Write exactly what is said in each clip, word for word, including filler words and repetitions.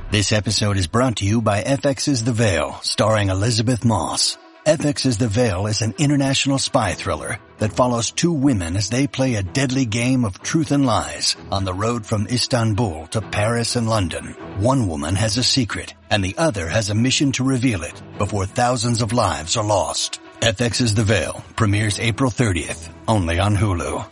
This episode is brought to you by F X's The Veil, starring Elizabeth Moss. F X's The Veil is an international spy thriller that follows two women as they play a deadly game of truth and lies on the road from Istanbul to Paris and London. One woman has a secret, and the other has a mission to reveal it before thousands of lives are lost. F X's The Veil premieres April thirtieth, only on Hulu.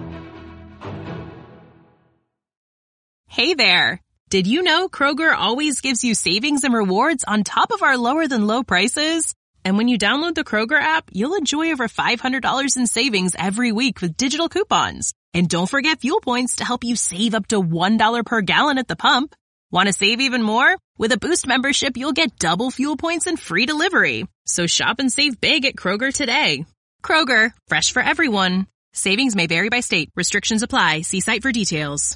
Hey there! Did you know Kroger always gives you savings and rewards on top of our lower-than-low prices? And when you download the Kroger app, you'll enjoy over five hundred dollars in savings every week with digital coupons. And don't forget fuel points to help you save up to one dollar per gallon at the pump. Want to save even more? With a Boost membership, you'll get double fuel points and free delivery. So shop and save big at Kroger today. Kroger, fresh for everyone. Savings may vary by state. Restrictions apply. See site for details.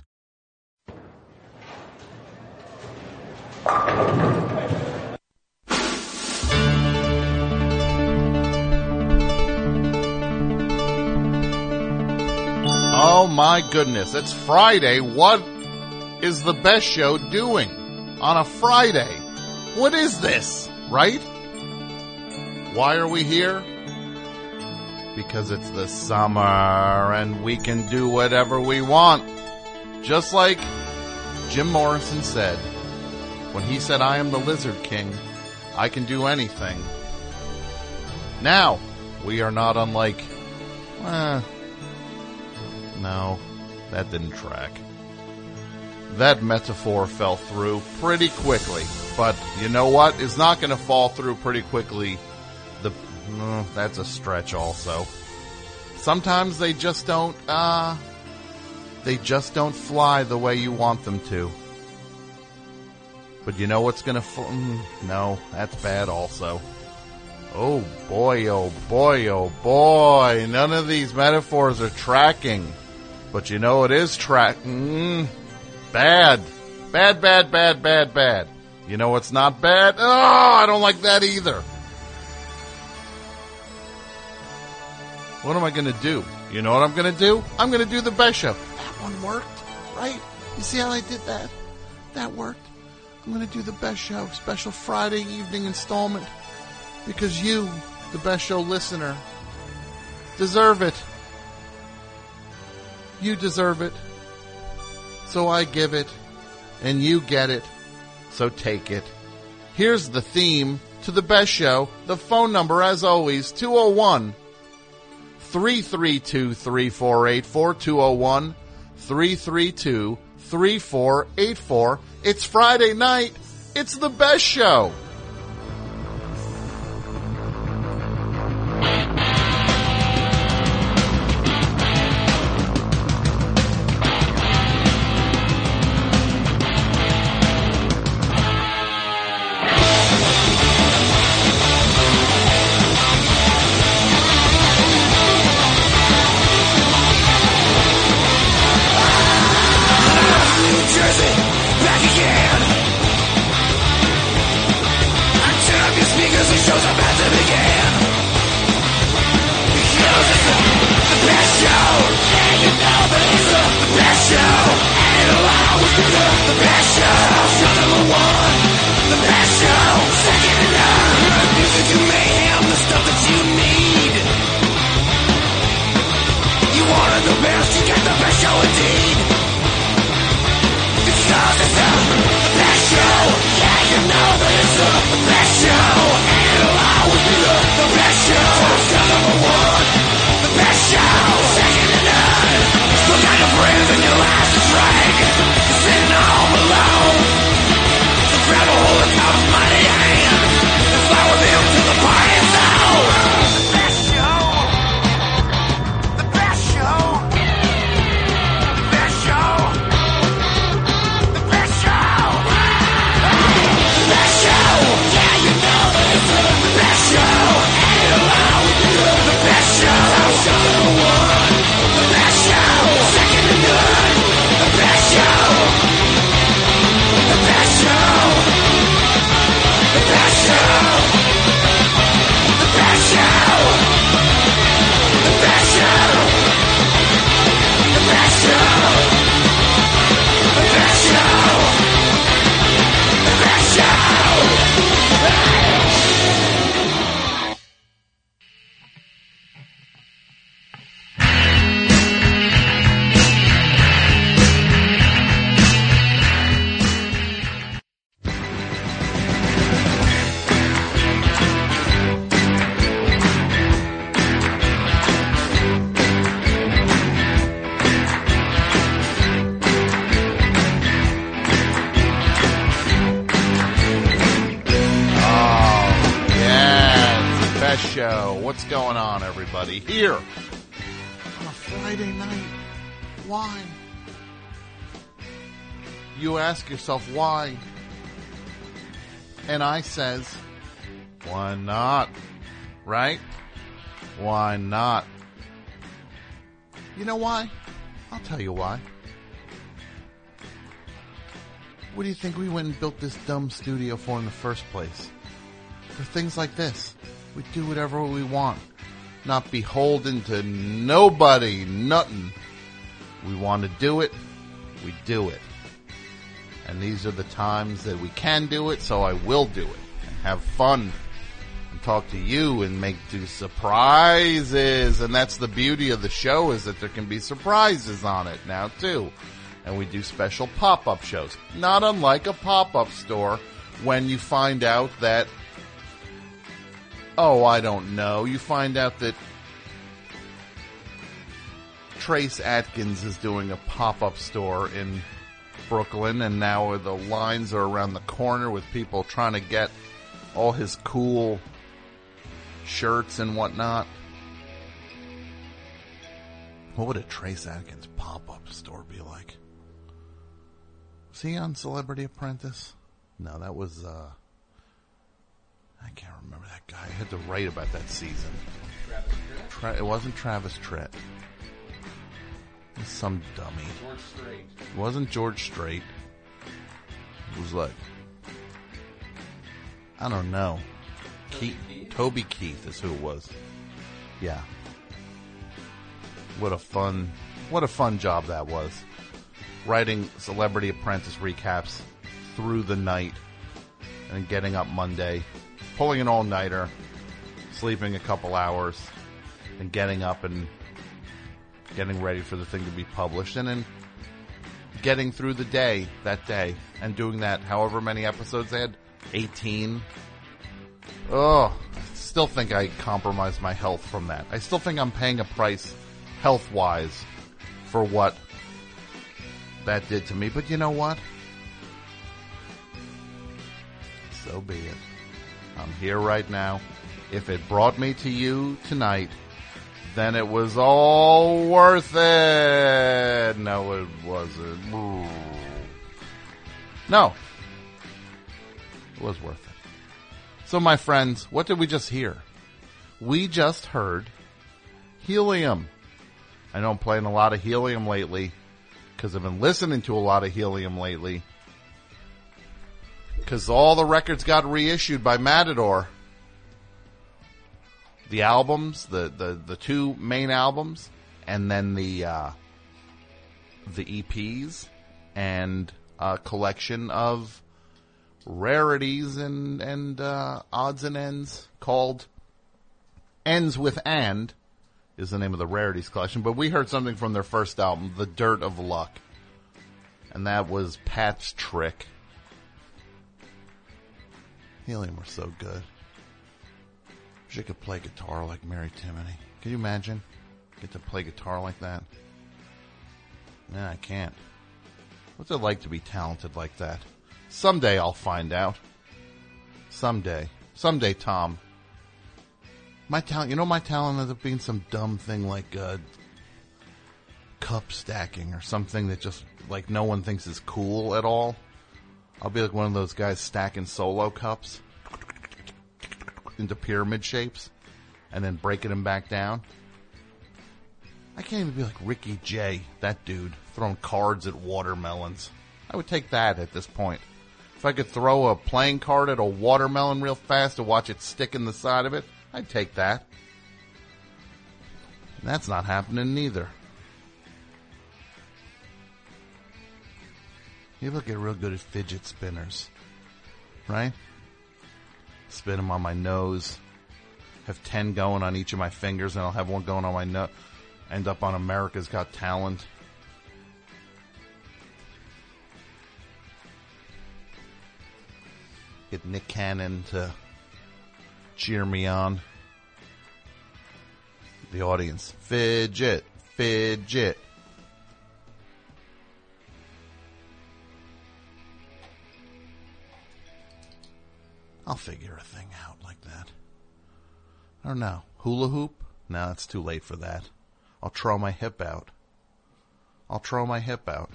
Oh my goodness, it's Friday. What is the best show doing on a Friday? What is this, right? Why are we here? Because it's the summer and we can do whatever we want. Just like Jim Morrison said. When he said, I am the Lizard King, I can do anything. Now, we are not unlike... Eh, no, that didn't track. That metaphor fell through pretty quickly. But you know what is not going to fall through pretty quickly? The uh, That's a stretch also. Sometimes they just don't, uh... They just don't fly the way you want them to. But you know what's going to... Fl- no, that's bad also. Oh boy, oh boy, oh boy. None of these metaphors are tracking. But you know it is tracking. Bad. Bad, bad, bad, bad, bad. You know what's not bad? Oh, I don't like that either. What am I going to do? You know what I'm going to do? I'm going to do the best show. That one worked, right? You see how I did that? That worked. I'm going to do the best show, special Friday evening installment, because you, the best show listener, deserve it. You deserve it. So I give it, and you get it, so take it. Here's the theme to the best show. The phone number, as always, two oh one, three three two, three four eight four, two oh one, three three two, three four eight four. It's Friday night. It's the best show. Sitting all alone. Show. What's going on, everybody? Here on a Friday night. Why? You ask yourself why. And I says, why not? Right? Why not? You know why? I'll tell you why. What do you think we went and built this dumb studio for in the first place? For things like this. We do whatever we want. Not beholden to nobody, nothing. We want to do it, we do it. And these are the times that we can do it, so I will do it. And have fun. And talk to you and make do surprises. And that's the beauty of the show, is that there can be surprises on it now, too. And we do special pop-up shows. Not unlike a pop-up store when you find out that, oh, I don't know, you find out that Trace Atkins is doing a pop-up store in Brooklyn, and now the lines are around the corner with people trying to get all his cool shirts and whatnot. What would a Trace Atkins pop-up store be like? Was he on Celebrity Apprentice? No, that was, uh... I can't remember that guy. I had to write about that season. Travis Tritt? Tra- it wasn't Travis Tritt. It was some dummy. George Strait. It wasn't George Strait. It was like, I don't know. Toby Keith, Keith? Toby Keith is who it was. Yeah. What a fun, what a fun job that was. Writing Celebrity Apprentice recaps through the night and getting up Monday, pulling an all-nighter, sleeping a couple hours, and getting up and getting ready for the thing to be published, and then getting through the day, that day, and doing that however many episodes they had, eighteen. Oh, I still think I compromised my health from that. I still think I'm paying a price, health-wise, for what that did to me, but you know what? So be it. I'm here right now. If it brought me to you tonight, then it was all worth it. No, it wasn't. No. It was worth it. So, my friends, what did we just hear? We just heard Helium. I know I'm playing a lot of Helium lately because I've been listening to a lot of Helium lately. Because all the records got reissued by Matador. The albums, the, the, the two main albums, and then the uh, the E Ps, and a collection of rarities and, and uh, odds and ends called Ends with And, is the name of the rarities collection. But we heard something from their first album, The Dirt of Luck. And that was Pat's Trick. Helium were so good. Wish I could play guitar like Mary Timony. Can you imagine? Get to play guitar like that? Nah, I can't. What's it like to be talented like that? Someday I'll find out. Someday. Someday, Tom. My talent, you know my talent ends up being some dumb thing like, uh, cup stacking or something that just, like, no one thinks is cool at all. I'll be like one of those guys stacking solo cups into pyramid shapes and then breaking them back down. I can't even be like Ricky Jay, that dude, throwing cards at watermelons. I would take that at this point. If I could throw a playing card at a watermelon real fast to watch it stick in the side of it, I'd take that. And that's not happening neither. You ever get real good at fidget spinners, right? Spin them on my nose. Have ten going on each of my fingers, and I'll have one going on my nose. End up on America's Got Talent. Get Nick Cannon to cheer me on. The audience. Fidget. Fidget. I'll figure a thing out like that. I don't know. Hula hoop? No, it's too late for that. I'll throw my hip out. I'll throw my hip out.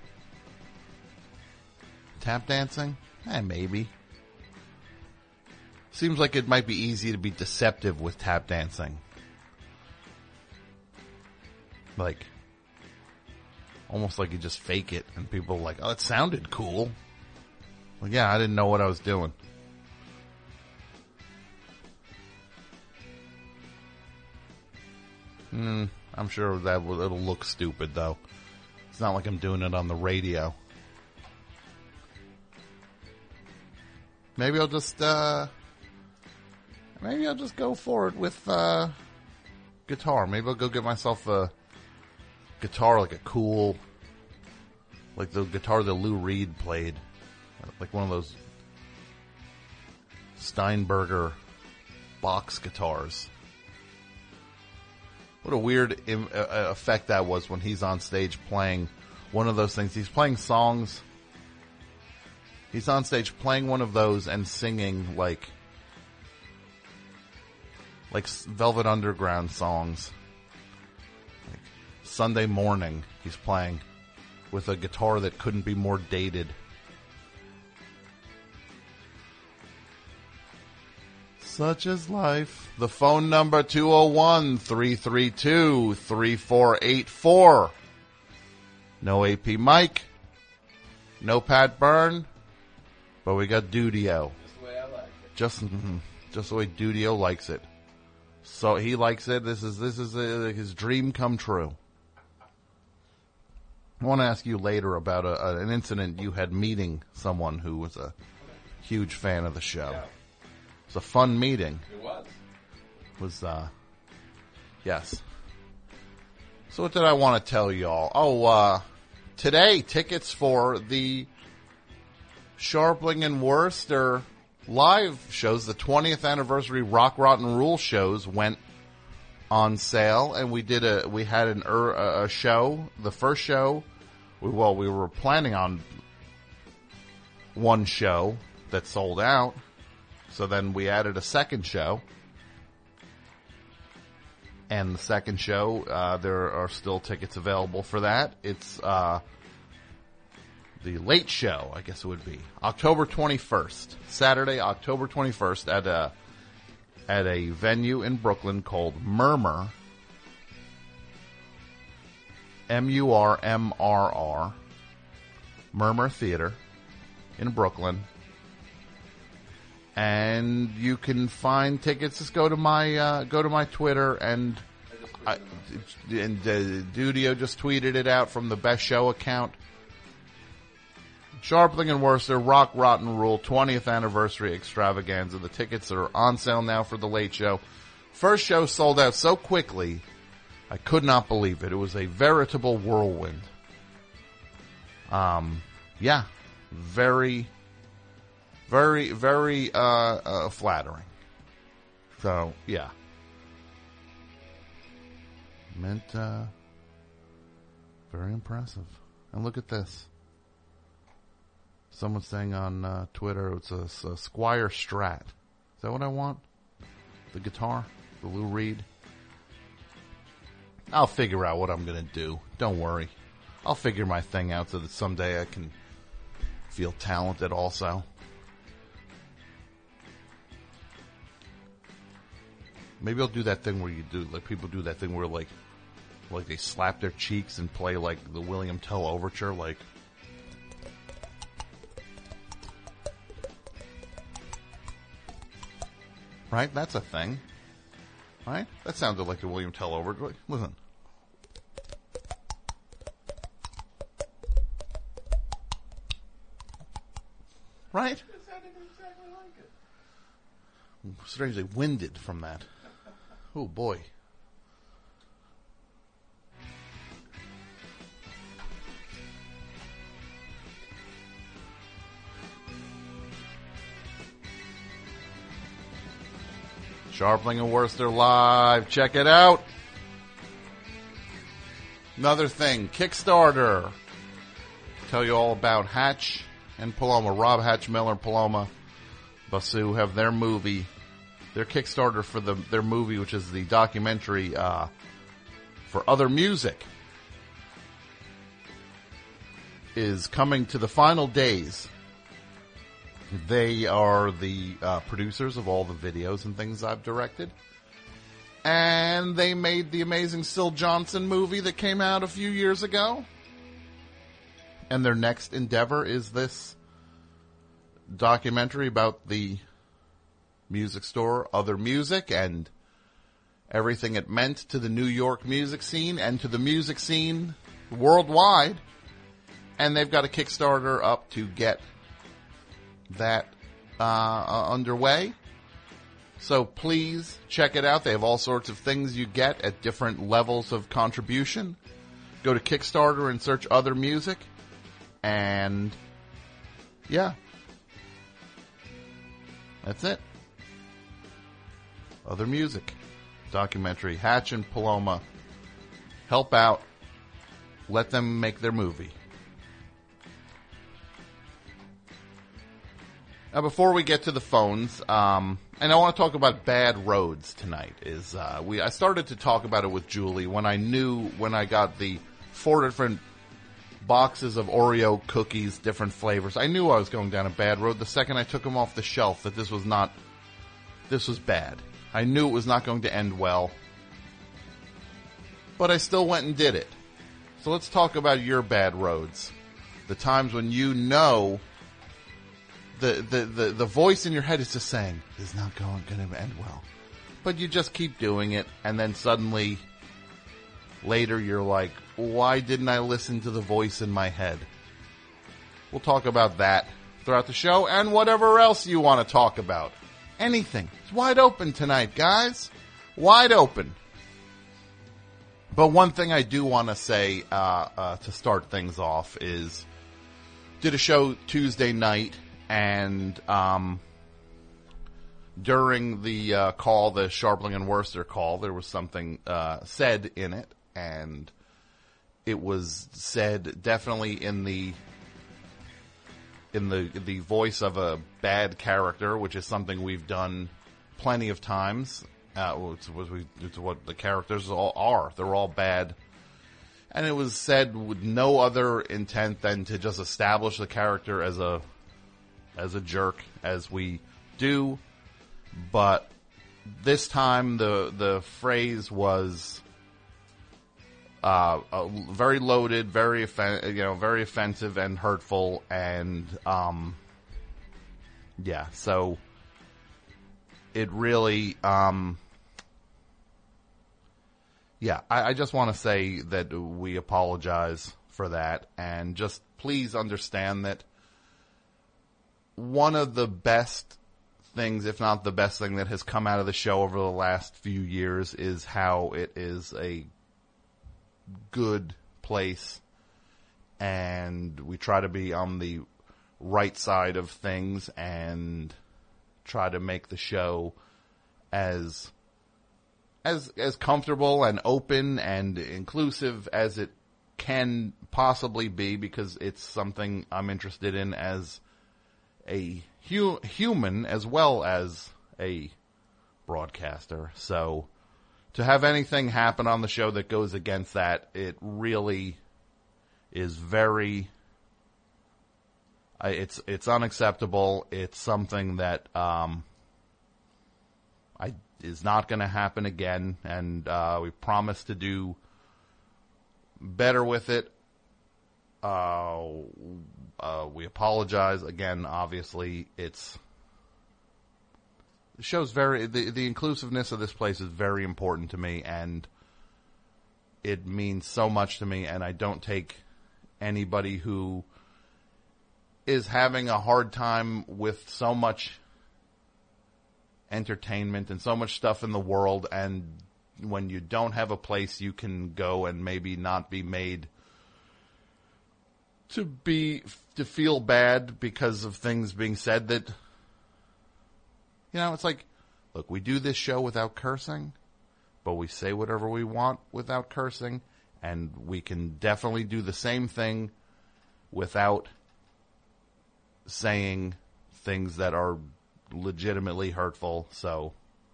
Tap dancing? Eh, maybe. Seems like it might be easy to be deceptive with tap dancing. Like, almost like you just fake it and people are like, oh, it sounded cool. Well, yeah, I didn't know what I was doing. Hmm, I'm sure that will, it'll look stupid though. It's not like I'm doing it on the radio. Maybe I'll just, uh, maybe I'll just go for it with, uh, guitar. Maybe I'll go get myself a guitar, like a cool, like the guitar that Lou Reed played. Like one of those Steinberger box guitars. What a weird im- uh, effect that was when he's on stage playing one of those things. He's playing songs. He's on stage playing one of those and singing like, like Velvet Underground songs. Like Sunday Morning, he's playing with a guitar that couldn't be more dated. Such is life. The phone number two oh one, three three two, three four eight four. No A P Mike. No Pat Byrne. But we got Dudio. Just the way I like it. Just, just the way Dudio likes it. So he likes it. This is, this is uh, his dream come true. I want to ask you later about a, a, an incident you had meeting someone who was a huge fan of the show. Yeah. It was a fun meeting. It was. It was, uh, yes. So what did I want to tell y'all? Oh, uh, today, tickets for the Sharpling and Worcester live shows, the twentieth anniversary Rock Rotten Rule shows went on sale, and we did a, we had an, a show, the first show, we, well, we were planning on one show that sold out, so then we added a second show, and the second show, uh, there are still tickets available for that. It's, uh, the late show, I guess it would be, October twenty-first, Saturday, October twenty-first, at a, at a venue in Brooklyn called Murmur, M U R M R R, Murmur Theater in Brooklyn. And you can find tickets. Just go to my, uh, go to my Twitter, and, I, and, uh, Dudio just tweeted it out from the Best Show account. Sharpling and Worcester, Rock Rotten Rule, twentieth anniversary extravaganza. The tickets are on sale now for the late show. First show sold out so quickly, I could not believe it. It was a veritable whirlwind. Um, yeah, very, very, very, uh, uh, flattering. So, yeah. Meant, uh, very impressive. And look at this. Someone's saying on uh, Twitter it's a, it's a Squire Strat. Is that what I want? The guitar? The Lou Reed? I'll figure out what I'm going to do. Don't worry. I'll figure my thing out so that someday I can feel talented also. Maybe I'll do that thing where you do, like people do that thing where like, like they slap their cheeks and play like the William Tell Overture, like. Right? That's a thing. Right? That sounded like a William Tell Overture. Listen. Right? It sounded exactly like it. Strangely winded from that. Oh boy. Sharpling and Worcester live. Check it out. Another thing, Kickstarter. Tell you all about Hatch and Paloma. Rob Hatch, Miller, Paloma, Basu have their movie their Kickstarter for the their movie, which is the documentary uh, for Other Music, is coming to the final days. They are the uh, producers of all the videos and things I've directed. And they made the amazing Syl Johnson movie that came out a few years ago. And their next endeavor is this documentary about the music store, Other Music, and everything it meant to the New York music scene and to the music scene worldwide. And they've got a Kickstarter up to get that uh, uh, underway. So please check it out. They have all sorts of things you get at different levels of contribution. Go to Kickstarter and search Other Music. And yeah, that's it. Other Music documentary. Hatch and Paloma help out. Let them make their movie. Now, before we get to the phones, um, and I want to talk about bad roads tonight. Is uh, we I started to talk about it with Julie when I knew when I got the four different boxes of Oreo cookies, different flavors. I knew I was going down a bad road the second I took them off the shelf. That this was not, this was bad. I knew it was not going to end well, but I still went and did it. So let's talk about your bad roads, the times when you know. The, the, the, the voice in your head is just saying, this is not going, going to end well. But you just keep doing it, and then suddenly, later you're like, why didn't I listen to the voice in my head? We'll talk about that throughout the show, and whatever else you want to talk about. Anything. It's wide open tonight, guys. Wide open. But one thing I do want to say uh, uh, to start things off is, did a show Tuesday night. And um, during the uh, call, the Sharpling and Worcester call, there was something uh, said in it, and it was said definitely in the in the the voice of a bad character, which is something we've done plenty of times. Uh, it's, it's what the characters all are; they're all bad. And it was said with no other intent than to just establish the character as a as a jerk, as we do, but this time the the phrase was uh, uh, very loaded, very offen- you know, very offensive and hurtful, and um, yeah, so it really, um, yeah, I, I just want to say that we apologize for that, and just please understand that. One of the best things, if not the best thing that has come out of the show over the last few years is how it is a good place, and we try to be on the right side of things and try to make the show as as as comfortable and open and inclusive as it can possibly be, because it's something I'm interested in as a hu- human as well as a broadcaster. So to have anything happen on the show that goes against that, it really is very, uh, it's it's unacceptable. It's something that um, I is not going to happen again, and uh, we promise to do better with it. Uh, uh, we apologize again. Obviously, it's the show's very the the inclusiveness of this place is very important to me, and it means so much to me. And I don't take anybody who is having a hard time with so much entertainment and so much stuff in the world, and when you don't have a place you can go and maybe not be made to be to feel bad because of things being said that, you know, it's like, look, we do this show without cursing, but we say whatever we want without cursing, and we can definitely do the same thing without saying things that are legitimately hurtful. So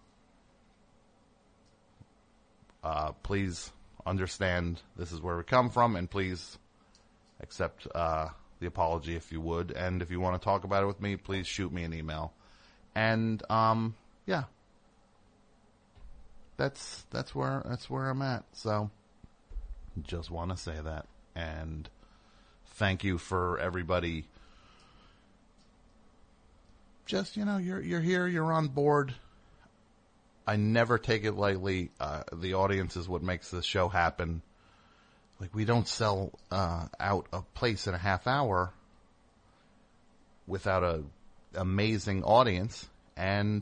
uh, please understand this is where we come from, and please accept uh, the apology if you would. And if you want to talk about it with me, please shoot me an email. And um, yeah, that's that's where that's where I'm at. So just want to say that, and thank you for everybody. Just, you know, you're you're here, you're on board. I never take it lightly. Uh, the audience is what makes this show happen. Like, we don't sell uh, out a place in a half hour without a amazing audience, and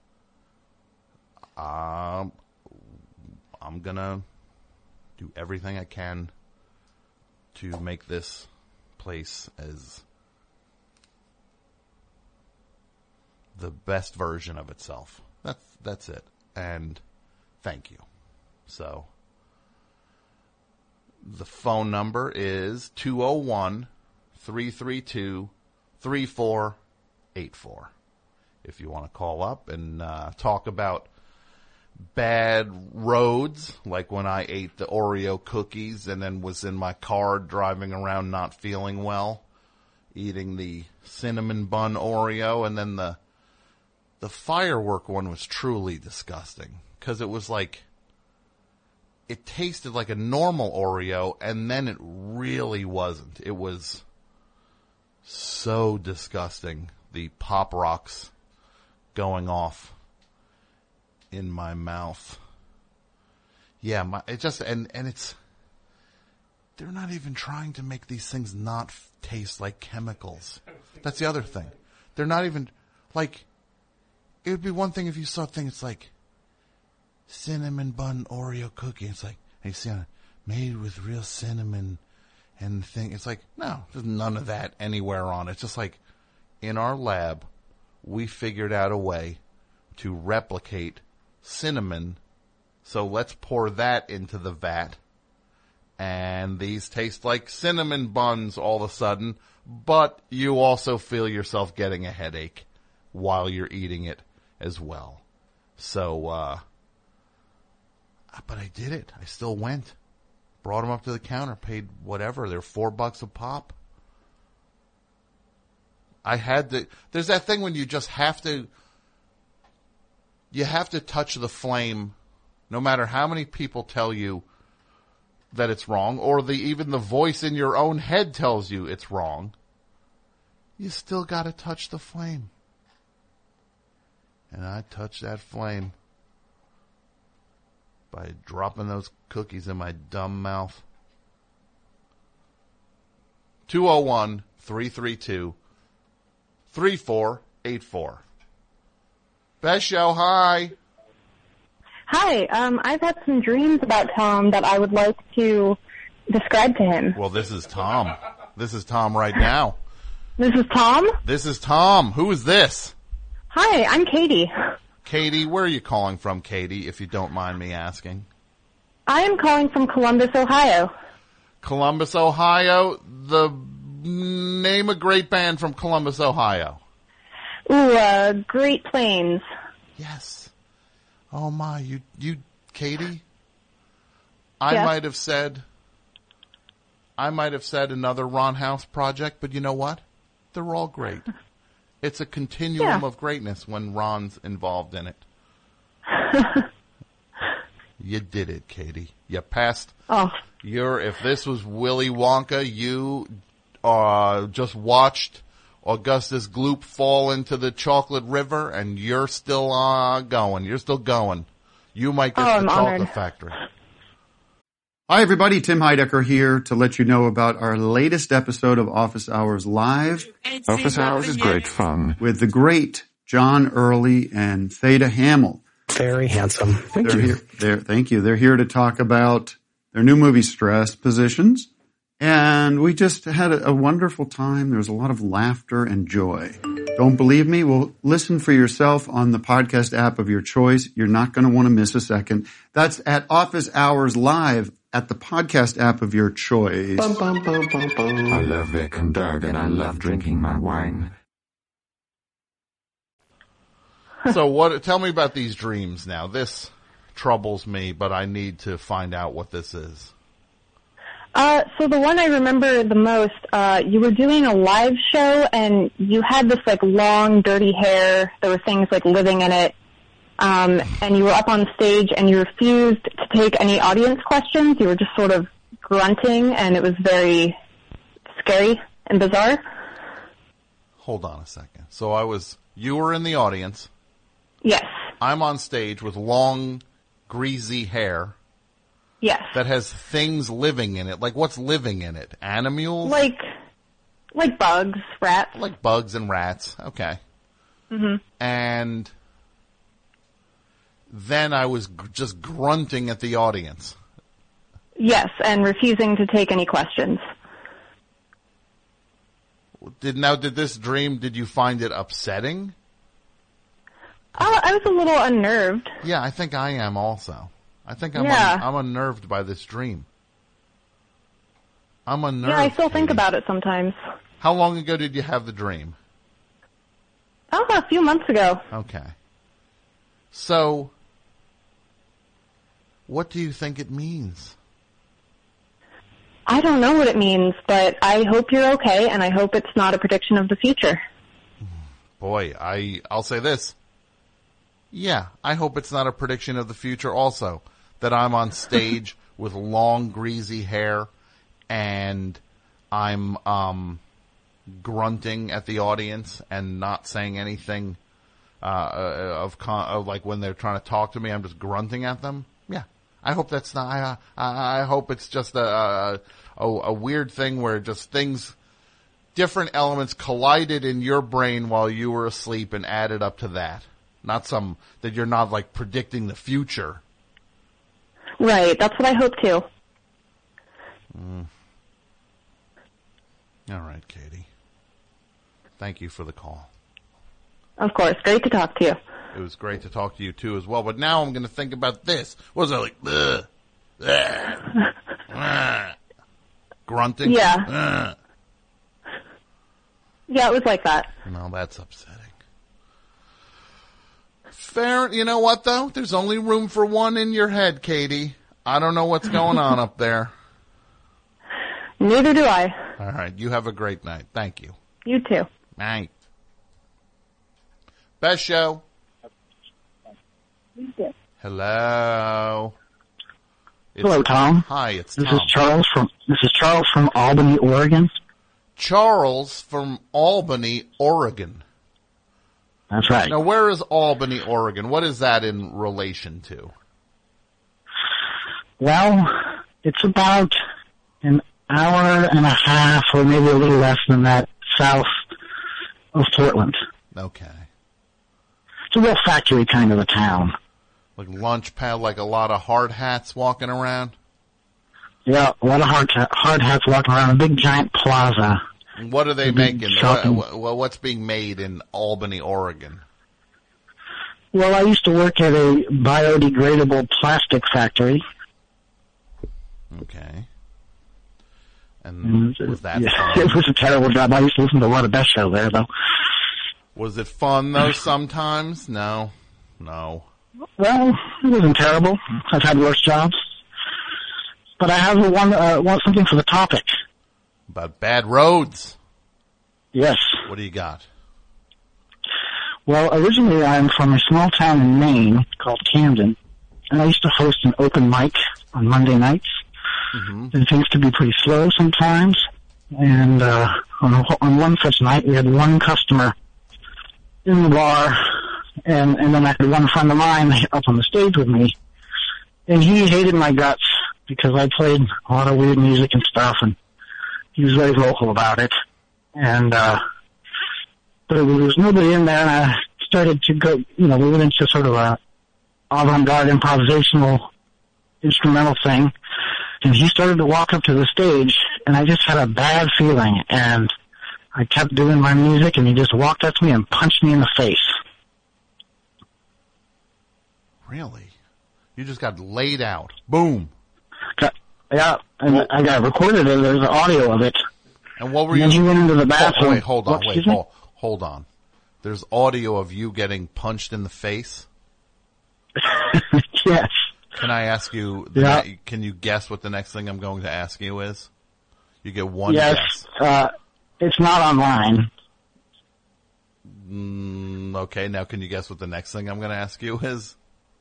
um, I'm gonna do everything I can to make this place as the best version of itself. That's that's it. And thank you. So the phone number is two oh one, three three two, three four eight four. If you want to call up and uh, talk about bad roads, like when I ate the Oreo cookies and then was in my car driving around not feeling well, eating the cinnamon bun Oreo, and then the the firework one was truly disgusting because it was like, it tasted like a normal Oreo, and then it really wasn't. It was so disgusting. The Pop Rocks going off in my mouth. Yeah, my, it just, and, and it's, they're not even trying to make these things not f- taste like chemicals. That's the other thing. They're not even, like, it would be one thing if you saw a thing, it's like, cinnamon bun Oreo cookie. It's like, and you see on it, made with real cinnamon and thing. It's like, no, there's none of that anywhere on it. It's just like, in our lab, we figured out a way to replicate cinnamon. So let's pour that into the vat. And these taste like cinnamon buns all of a sudden, but you also feel yourself getting a headache while you're eating it as well. So, uh, but I did it. I still went. Brought them up to the counter, paid whatever. They're four bucks a pop. I had to, there's that thing when you just have to, you have to touch the flame, no matter how many people tell you that it's wrong, or the, even the voice in your own head tells you it's wrong. You still gotta touch the flame. And I touched that flame by dropping those cookies in my dumb mouth. two oh one, three three two, three four eight four. Best show, hi. Hi, um, I've had some dreams about Tom that I would like to describe to him. Well, this is Tom. This is Tom right now. This is Tom? This is Tom. Who is this? Hi, I'm Katie. Katie, where are you calling from, Katie, if you don't mind me asking? I am calling from Columbus, Ohio. Columbus, Ohio. The name a great band from Columbus, Ohio. Ooh, uh, Great Plains. Yes. Oh my, you, you, Katie? I yes. might have said, I might have said another Ron House project, but you know what? They're all great. It's a continuum yeah. of greatness when Ron's involved in it. You did it, Katie. You passed. Oh. You're, if this was Willy Wonka, you uh, just watched Augustus Gloop fall into the chocolate river, and you're still uh, going. You're still going. You might get oh, the I'm chocolate honored. factory. Hi, everybody. Tim Heidecker here to let you know about our latest episode of Office Hours Live. Office Hours is great fun. With the great John Early and Theda Hamill. Very handsome. Thank they're you. Here, they're, thank you. They're here to talk about their new movie, Stress Positions. And we just had a, a wonderful time. There was a lot of laughter and joy. Don't believe me? Well, listen for yourself on the podcast app of your choice. You're not going to want to miss a second. That's at Office Hours Live at the podcast app of your choice. Bum, bum, bum, bum, bum. I love Vic and Doug, and I love drinking my wine. So what, tell me about these dreams now. This, troubles me, but I need to find out what this is. Uh, so the one I remember the most, uh, you were doing a live show and you had this like long, dirty hair. There were things like living in it. Um, and you were up on stage and you refused to take any audience questions. You were just sort of grunting and it was very scary and bizarre. Hold on a second. So I was, you were in the audience. Yes. I'm on stage with long, greasy hair. Yes. That has things living in it. Like, what's living in it? Animals? Like, like bugs, rats. Like bugs and rats. Okay. Mm-hmm. And then I was g- just grunting at the audience. Yes, and refusing to take any questions. Did now, did this dream, did you find it upsetting? Uh, I was a little unnerved. Yeah, I think I am also. I think I'm yeah. un- I'm unnerved by this dream. I'm unnerved. Yeah, I still Katie. think about it sometimes. How long ago did you have the dream? Oh, a few months ago. Okay. So, what do you think it means? I don't know what it means, but I hope you're okay, and I hope it's not a prediction of the future. Boy, I, I'll say this. Yeah, I hope it's not a prediction of the future also. That I'm on stage with long, greasy hair, and I'm um, grunting at the audience and not saying anything uh, of, con- of like when they're trying to talk to me, I'm just grunting at them. Yeah, I hope that's not. I, I, I hope it's just a, a a weird thing where just things, different elements collided in your brain while you were asleep and added up to that. Not some that you're not like predicting the future. Right, that's what I hope too. Mm. All right, Katie. Thank you for the call. Of course, great to talk to you. It was great to talk to you too as well. But now I'm going to think about this. What was that like? Ugh, ugh, ugh, grunting. Yeah. Ugh. Yeah, it was like that. No, that's upsetting. Fair. You know what though? There's only room for one in your head, Katie. I don't know what's going on up there. Neither do I. All right. You have a great night. Thank you. You too. Night. Best show. Hello. It's, Hello, Tom. Hi, it's this Tom. is Charles from this is Charles from Albany, Oregon. Charles from Albany, Oregon. That's right. Now, where is Albany, Oregon? What is that in relation to? Well, it's about an hour and a half, or maybe a little less than that, south of Portland. Okay. It's a real factory kind of a town. Like lunch pad, like a lot of hard hats walking around? Yeah, a lot of hard, hard hats walking around, a big giant plaza. And what are they a making? shopping. What, what, what's being made in Albany, Oregon? Well, I used to work at a biodegradable plastic factory. Okay. And was that yeah, fun? It was a terrible job. I used to listen to a lot of Best Show there, though. Was it fun, though, sometimes? No. No. Well, it wasn't terrible. I've had worse jobs. But I have one, uh, one something for the topic. About bad roads. Yes. What do you got? Well, originally I'm from a small town in Maine called Camden, and I used to host an open mic on Monday nights. Mm-hmm. And things could be pretty slow sometimes. And uh, on, on one such night, we had one customer in the bar, and, and then I had one friend of mine up on the stage with me. And he hated my guts because I played a lot of weird music and stuff, and he was very vocal about it. And, uh, but there was nobody in there, and I started to go, you know, we went into sort of a avant-garde improvisational instrumental thing. And he started to walk up to the stage, and I just had a bad feeling, and I kept doing my music, and he just walked up to me and punched me in the face. Really? You just got laid out. Boom. Got, yeah, and well, I got recorded it. There's audio of it. And what were and you... And he went into the bathroom. Oh, wait, hold on, what, wait, hold, hold on. There's audio of you getting punched in the face? Yes. Can I ask you, the Yeah. ne- can you guess what the next thing I'm going to ask you is? You get one Yes, guess. uh, it's not online. Mm, okay, now can you guess what the next thing I'm going to ask you is?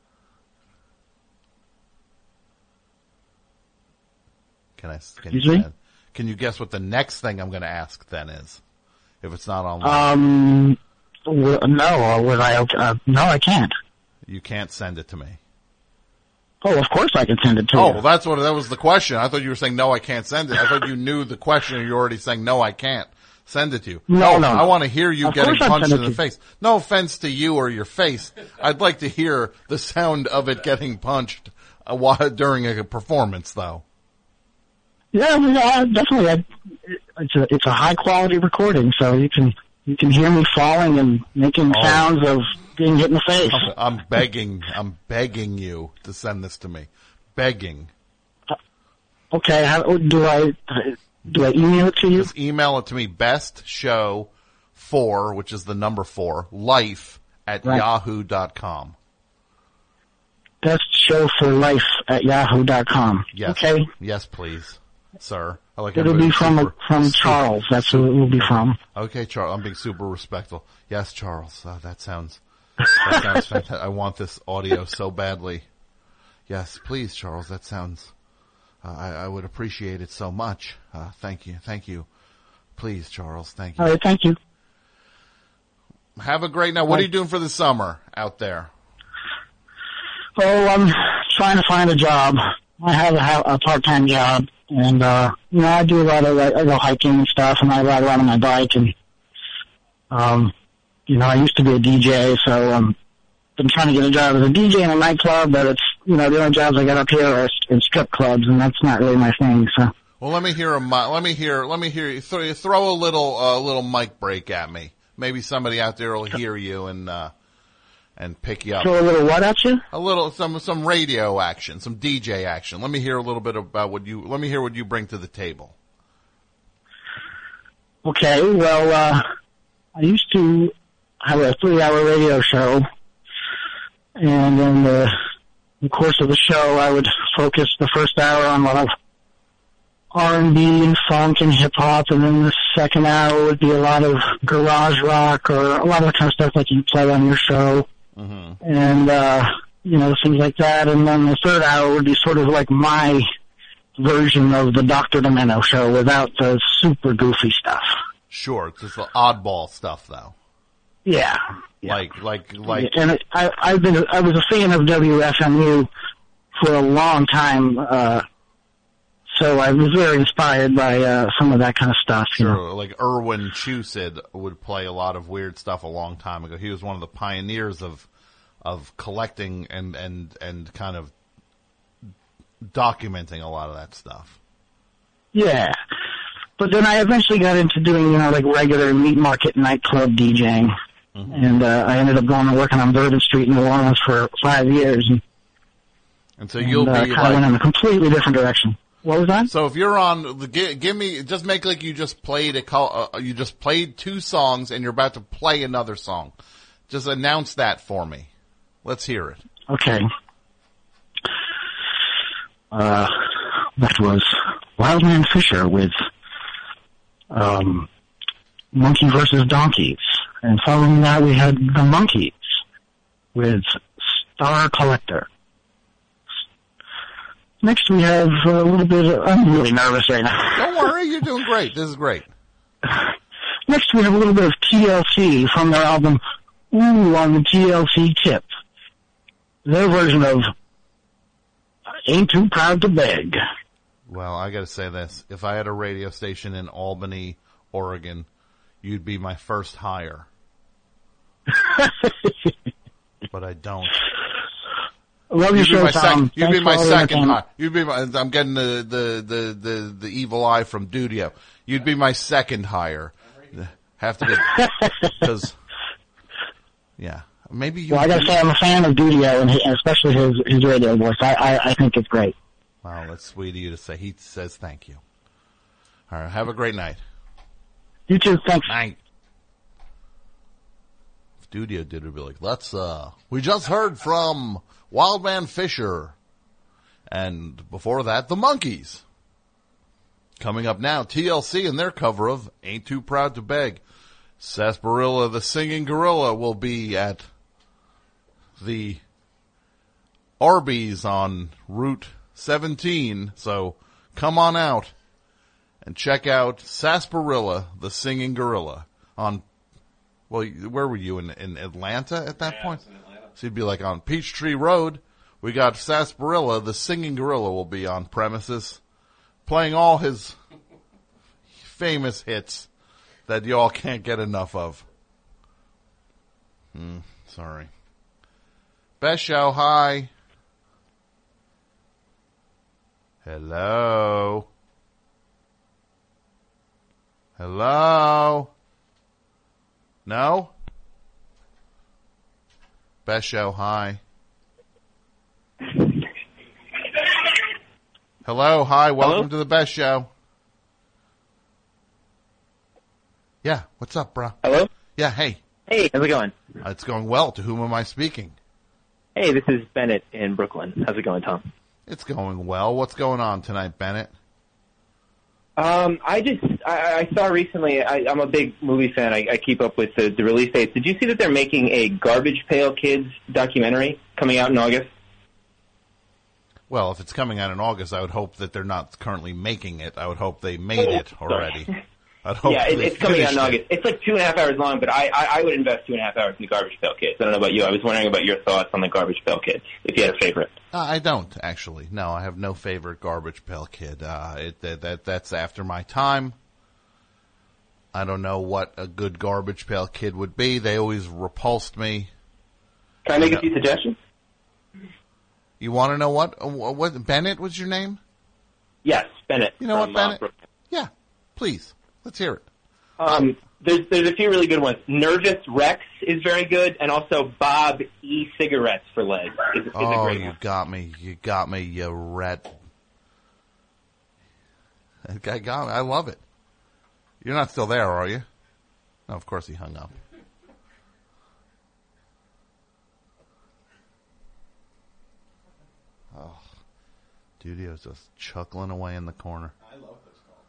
Can I, can Excuse you, me? can you guess what the next thing I'm going to ask then is? If it's not online. Um, w- no, or would I, uh, no, I can't. You can't send it to me. Oh, of course I can send it to Oh, you. well, that's what, that was the question. I thought you were saying, no, I can't send it. I thought you knew the question and you're already saying, no, I can't send it to you. No, no, I no. want to hear you Of getting course I'd punched send in it the to you. face. No offense to you or your face. I'd like to hear the sound of it getting punched uh, while, during a performance, though. Yeah, yeah, definitely. I, it's a it's a high quality recording, so you can you can hear me falling and making Oh. sounds of being hit in the face. I'm begging, I'm begging you to send this to me. Begging. Okay, how, do I do I email it to you? Just email it to me. Best show four, which is the number four, life at Right. yahoo dot com. Best show for life at yahoo dot com. Yes. Okay, Yes, please, sir. I like it'll be everybody from super- from super- Charles. That's who it will be from. Okay, Charles. I'm being super respectful. Yes, Charles. Uh, that sounds. That sounds fantastic. I want this audio so badly. Yes, please, Charles. That sounds. Uh, I, I would appreciate it so much. Uh, thank you. Thank you. Please, Charles. Thank you. All right, thank you. Have a great night. What are you doing for the summer out there? Oh, I'm trying to find a job. I have a, a part-time job, and uh, you know, I do a lot of I go hiking and stuff, and I ride around on my bike, and um, you know, I used to be a D J, so um, been trying to get a job as a D J in a nightclub, but it's you know, the only jobs I got up here are in strip clubs, and that's not really my thing. So Well, let me hear a mi- let me hear let me hear you throw, throw a little uh, little mic break at me. Maybe somebody out there will hear you and uh, and pick you up. throw a little what at you? A little some some radio action, some D J action. Let me hear a little bit about what you let me hear what you bring to the table. Okay, well, uh, I used to have a three-hour radio show, and in the, the course of the show, I would focus the first hour on a lot of R and B and funk and hip-hop, and then the second hour would be a lot of garage rock or a lot of the kind of stuff like you play on your show, Mm-hmm. and, uh, you know, things like that, and then the third hour would be sort of like my version of the Doctor Demento show without the super goofy stuff. Sure, it's just the oddball stuff though. Yeah. yeah. Like like like and it, I, I've been, I was a fan of W F M U for a long time, uh, so I was very inspired by, uh, some of that kind of stuff. You sure, know? like Irwin Chusid would play a lot of weird stuff a long time ago. He was one of the pioneers of of collecting and and and kind of documenting a lot of that stuff. Yeah. But then I eventually got into doing, you know, like regular meat market nightclub DJing. Mm-hmm. And, uh, I ended up going and working on Bourbon Street in New Orleans for five years. And, and so you'll and, uh, be kind like, of went in a completely different direction. What was that? So if you're on, the, give, give me, just make like you just played a, call, uh, you just played two songs and you're about to play another song. Just announce that for me. Let's hear it. Okay. Uh, that was Wildman Fisher with, um, Monkey versus Donkeys. And following that we had the Monkees with Star Collector. Next we have a little bit of, I'm really nervous right now. Don't worry, you're doing great. This is great. Next we have a little bit of T L C from their album Ooh on the T L C Tip. Their version of Ain't Too Proud to Beg. Well, I gotta say this. If I had a radio station in Albany, Oregon, you'd be my first hire. But I don't. I love your You'd be show, my Tom. second. You'd Thanks be for my all the second entertainment. hire. You'd be my. I'm getting the the the the, the evil eye from Dudio. You'd be my second hire. Have to be because. Yeah, maybe you. Well, I gotta say, I'm a fan of Dudio, and he, especially his his radio voice. I, I I think it's great. Wow, that's sweet of you to say. He says thank you. All right, have a great night. You too. Thanks. Night. If Dudio did it, would be like, let's. Uh, we just heard from Wildman Fisher And before that, the Monkees. Coming up now, T L C and their cover of Ain't Too Proud to Beg. Sarsaparilla, the Singing Gorilla, will be at the Arby's on Route seventeen. So come on out and check out Sarsaparilla, the Singing Gorilla on, well, where were you, in, in Atlanta at that yeah, point? So you'd be like on Peachtree Road. We got Sarsaparilla, the Singing Gorilla will be on premises, playing all his famous hits that y'all can't get enough of. Hmm, sorry. Best show, hi. Hello. Hello. No? Best show, hi. Hello, hi, welcome Hello? to the Best Show. Yeah, what's up, bro? Hello? Yeah, hey. Hey, how's it going? Uh, it's going well. To whom am I speaking? Hey, this is Bennett in Brooklyn. How's it going, Tom? It's going well. What's going on tonight, Bennett? Um, I just, I, I saw recently, I, I'm a big movie fan. I, I keep up with the, the release dates. Did you see that they're making a Garbage Pail Kids documentary coming out in August? Well, if it's coming out in August, I would hope that they're not currently making it. I would hope they made oh, it already. I'd hope yeah, it, it's coming out in August. It. It's like two and a half hours long, but I, I, I would invest two and a half hours in the Garbage Pail Kids. I don't know about you. I was wondering about your thoughts on the Garbage Pail Kids, if you had a favorite. Uh, I don't, actually. No, I have no favorite Garbage Pail Kid. Uh, it, that, that That's after my time. I don't know what a good Garbage Pail Kid would be. They always repulsed me. Can I make you know, a few suggestions? You want to know what? What Bennett was your name? Yes, Bennett. You know from, what, Bennett? Uh, yeah, please. Let's hear it. Um, there's there's a few really good ones. Nervous Rex is very good, and also Bob E-Cigarettes for Legs is, is oh, a great you one. got me. You got me, you rat. That guy got me. I love it. You're not still there, are you? No, of course he hung up. Oh, Studio's just chuckling away in the corner. I love this call.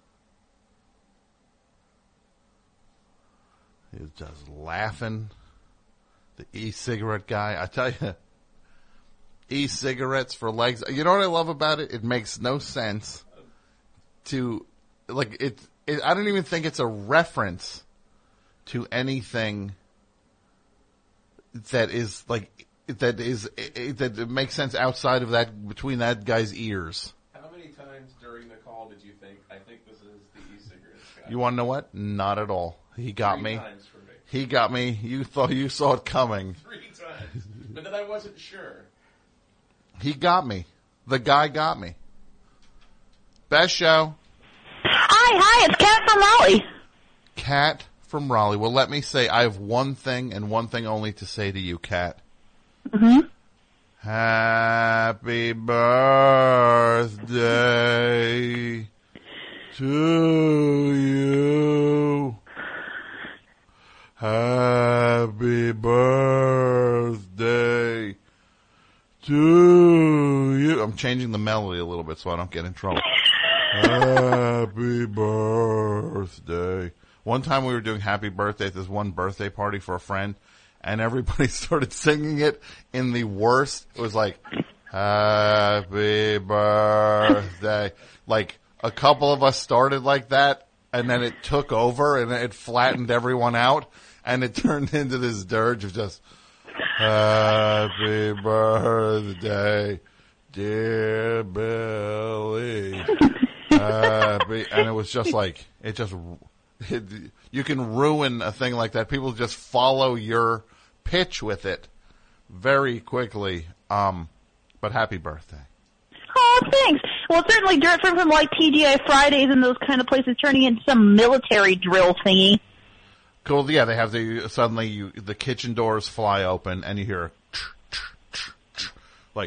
He was just laughing. The e-cigarette guy. I tell you, e-cigarettes for legs. You know what I love about it? It makes no sense to, like, it, it I don't even think it's a reference to anything that is, like, that is that it makes sense outside of that, between that guy's ears. How many times during the call did you think, I think this is the e-cigarette guy? You want to know what? Not at all. He got Three me. times for me. He got me. You thought you saw it coming. Three times. But then I wasn't sure. He got me. The guy got me. Best show. Hi, hi, it's Kat from Raleigh. Kat from Raleigh. Well, let me say, I have one thing and one thing only to say to you, Kat. Mm-hmm. Happy birthday to you. Happy birthday to you. I'm changing the melody a little bit so I don't get in trouble. Happy birthday. One time we were doing happy birthday at this one birthday party for a friend, and everybody started singing it in the worst. It was like, happy birthday. Like, a couple of us started like that, and then it took over, and it flattened everyone out, and it turned into this dirge of just, happy birthday, dear Billy. Happy, and it was just like, it just, it, you can ruin a thing like that. People just follow your pitch with it very quickly. Um, but happy birthday. Oh, thanks. Well, it's certainly different from like T G I Fridays and those kind of places turning into some military drill thingy. Cool. Yeah, they have the, suddenly you, the kitchen doors fly open and you hear like,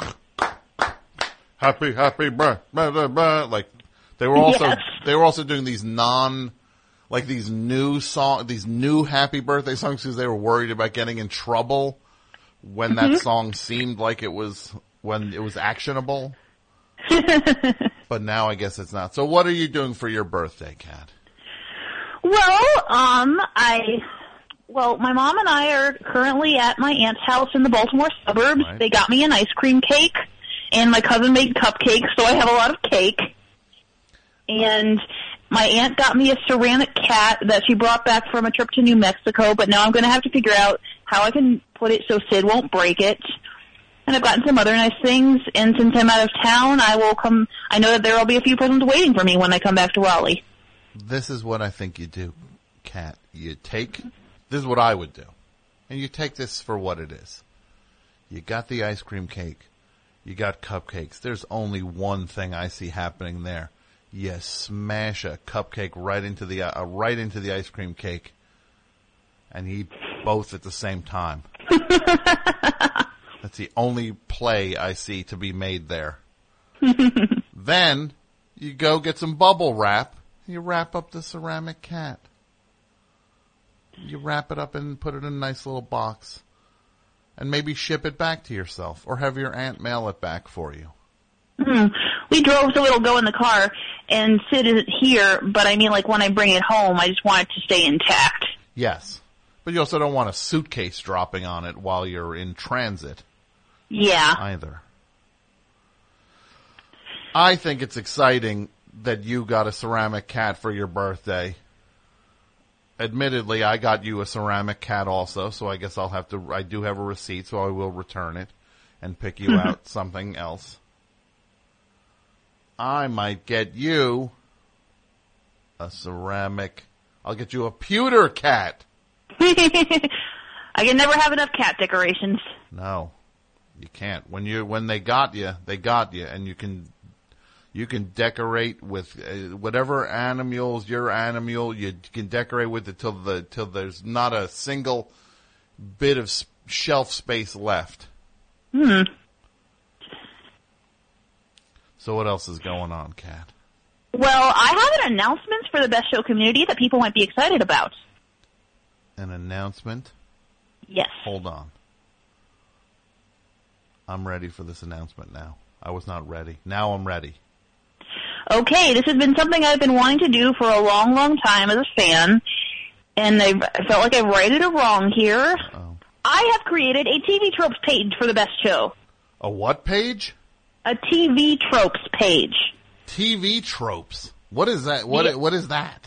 happy, happy birthday, like, they were also, yes. they were also doing these non, like these new song, these new happy birthday songs because they were worried about getting in trouble when mm-hmm. that song seemed like it was when it was actionable. But now I guess it's not. So what are you doing for your birthday, Kat? Well, um, I, well, my mom and I are currently at my aunt's house in the Baltimore suburbs. Right. They got me an ice cream cake, and my cousin made cupcakes, so I have a lot of cake. And my aunt got me a ceramic cat that she brought back from a trip to New Mexico, but now I'm going to have to figure out how I can put it so Sid won't break it. And I've gotten some other nice things, and since I'm out of town, I will come, I know that there will be a few presents waiting for me when I come back to Raleigh. This is what I think you do, Kat. You take, this is what I would do. And you take this for what it is. You got the ice cream cake. You got cupcakes. There's only one thing I see happening there. You smash a cupcake right into the, uh, right into the ice cream cake and eat both at the same time. That's the only play I see to be made there. Then you go get some bubble wrap. You wrap up the ceramic cat. You wrap it up and put it in a nice little box. And maybe ship it back to yourself. Or have your aunt mail it back for you. Hmm. We drove so it'll go in the car, and Sid isn't here, but I mean, like, when I bring it home, I just want it to stay intact. Yes. But you also don't want a suitcase dropping on it while you're in transit. Yeah. Either. I think it's exciting that you got a ceramic cat for your birthday. Admittedly, I got you a ceramic cat also, so I guess I'll have to, I do have a receipt, so I will return it and pick you out something else. I might get you a ceramic, I'll get you a pewter cat. I can never have enough cat decorations. No, you can't. When you, when they got you, they got you, and you can, you can decorate with uh, whatever animals your animal, you can decorate with it till the, till there's not a single bit of shelf space left. Hmm. So what else is going on, Kat? Well, I have an announcement for the Best Show community that people might be excited about. An announcement? Yes. Hold on. I'm ready for this announcement now. I was not ready. Now I'm ready. Okay, this has been something I've been wanting to do for a long, long time as a fan, and I've, I felt like I've righted a wrong here. Oh. I have created a T V Tropes page for the Best Show. A what page? A T V Tropes page. T V Tropes. What is that? What Yeah. What is that?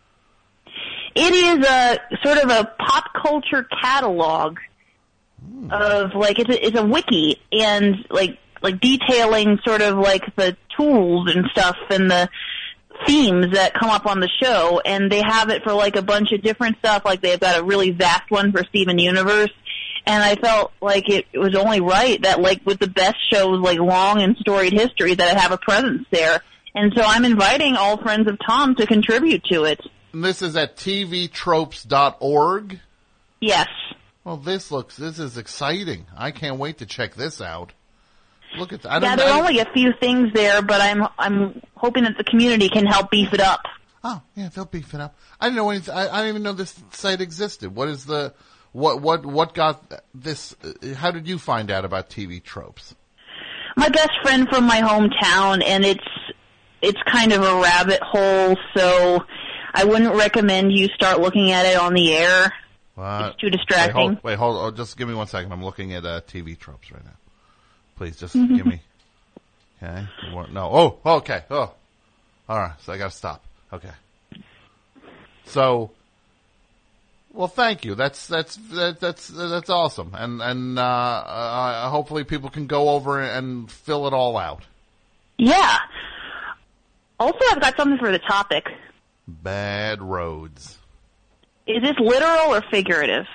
It is a sort of a pop culture catalog Hmm. of, like, it's a, it's a wiki, and like like detailing sort of like the tools and stuff and the themes that come up on the show, and they have it for like a bunch of different stuff. Like, they've got a really vast one for Steven Universe, and I felt like it, it was only right that, like, with the Best Show's like long and storied history, that I have a presence there. And so I'm inviting all friends of Tom to contribute to it. And this is at T V tropes dot org? Yes. Well, this looks, this is exciting. I can't wait to check this out. Look at that. I Yeah, don't there are I- only a few things there, but I'm I'm hoping that the community can help beef it up. Oh, yeah, they'll beef it up. I didn't know anything. I, I didn't even know this site existed. What is the, what, what, what got this, uh, how did you find out about T V Tropes? My best friend from my hometown, and it's it's kind of a rabbit hole, so I wouldn't recommend you start looking at it on the air. What? It's too distracting. Wait, hold, wait, hold oh, just give me one second. I'm looking at uh, T V Tropes right now. Please, just Mm-hmm. give me. Okay. What- No. Oh, okay. Oh. All right. So I got to stop. Okay. So, well, thank you. That's that's that, that's that's awesome, and and uh, uh, hopefully people can go over and fill it all out. Yeah. Also, I've got something for the topic. Bad roads. Is this literal or figurative?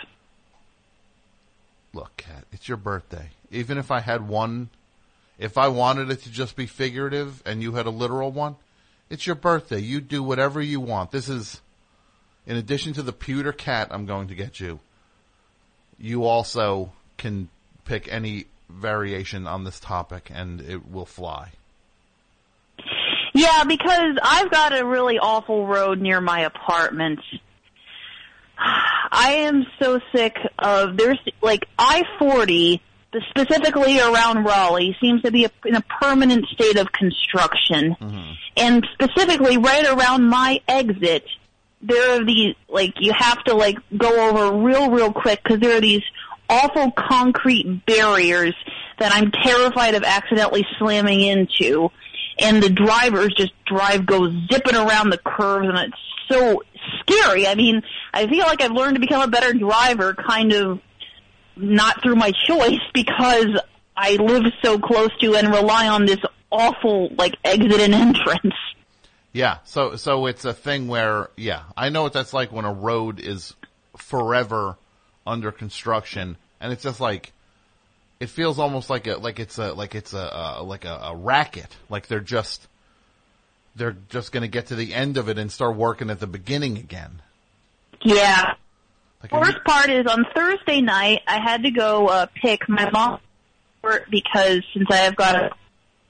Look, Kat, it's your birthday. Even if I had one, if I wanted it to just be figurative and you had a literal one, it's your birthday. You do whatever you want. This is, in addition to the pewter cat I'm going to get you, you also can pick any variation on this topic and it will fly. Yeah, because I've got a really awful road near my apartment. I am so sick of, there's, like, I forty specifically around Raleigh, seems to be a, in a permanent state of construction. Mm-hmm. And specifically right around my exit, there are these, like, you have to, like, go over real, real quick because there are these awful concrete barriers that I'm terrified of accidentally slamming into. And the drivers just drive, go zipping around the curves, and it's so scary. I mean, I feel like I've learned to become a better driver, kind of not through my choice, because I live so close to and rely on this awful, like, exit and entrance. Yeah, so so it's a thing where, yeah, I know what that's like when a road is forever under construction, and it's just like, it feels almost like a like it's a like it's a uh, like a, a racket, like they're just they're just going to get to the end of it and start working at the beginning again. Yeah. Like, Worst you- part is on Thursday night, I had to go uh, pick my mom because since I have got a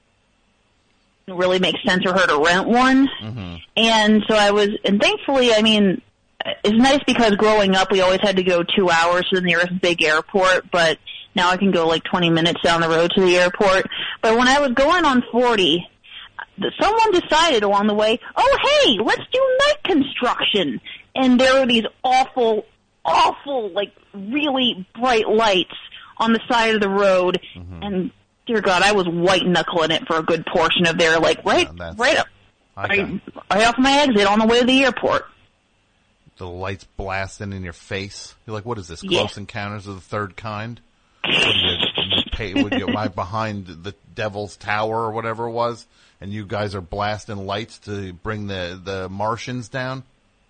it really makes sense for her to rent one. Mm-hmm. And so I was, and thankfully, I mean, it's nice because growing up we always had to go two hours to the nearest big airport, but now I can go like twenty minutes down the road to the airport. But when I was going on forty, someone decided along the way, oh, hey, let's do night construction. And there were these awful, awful, like really bright lights on the side of the road. Mm-hmm. And dear God, I was white knuckling it for a good portion of there, like right, Yeah, right up, Okay. right, right off my exit on the way to the airport. The lights blasting in your face. You're like, what is this? Yeah. Close Encounters of the Third Kind? What do you, you pay, would you right behind the Devil's Tower or whatever it was, and you guys are blasting lights to bring the, the Martians down?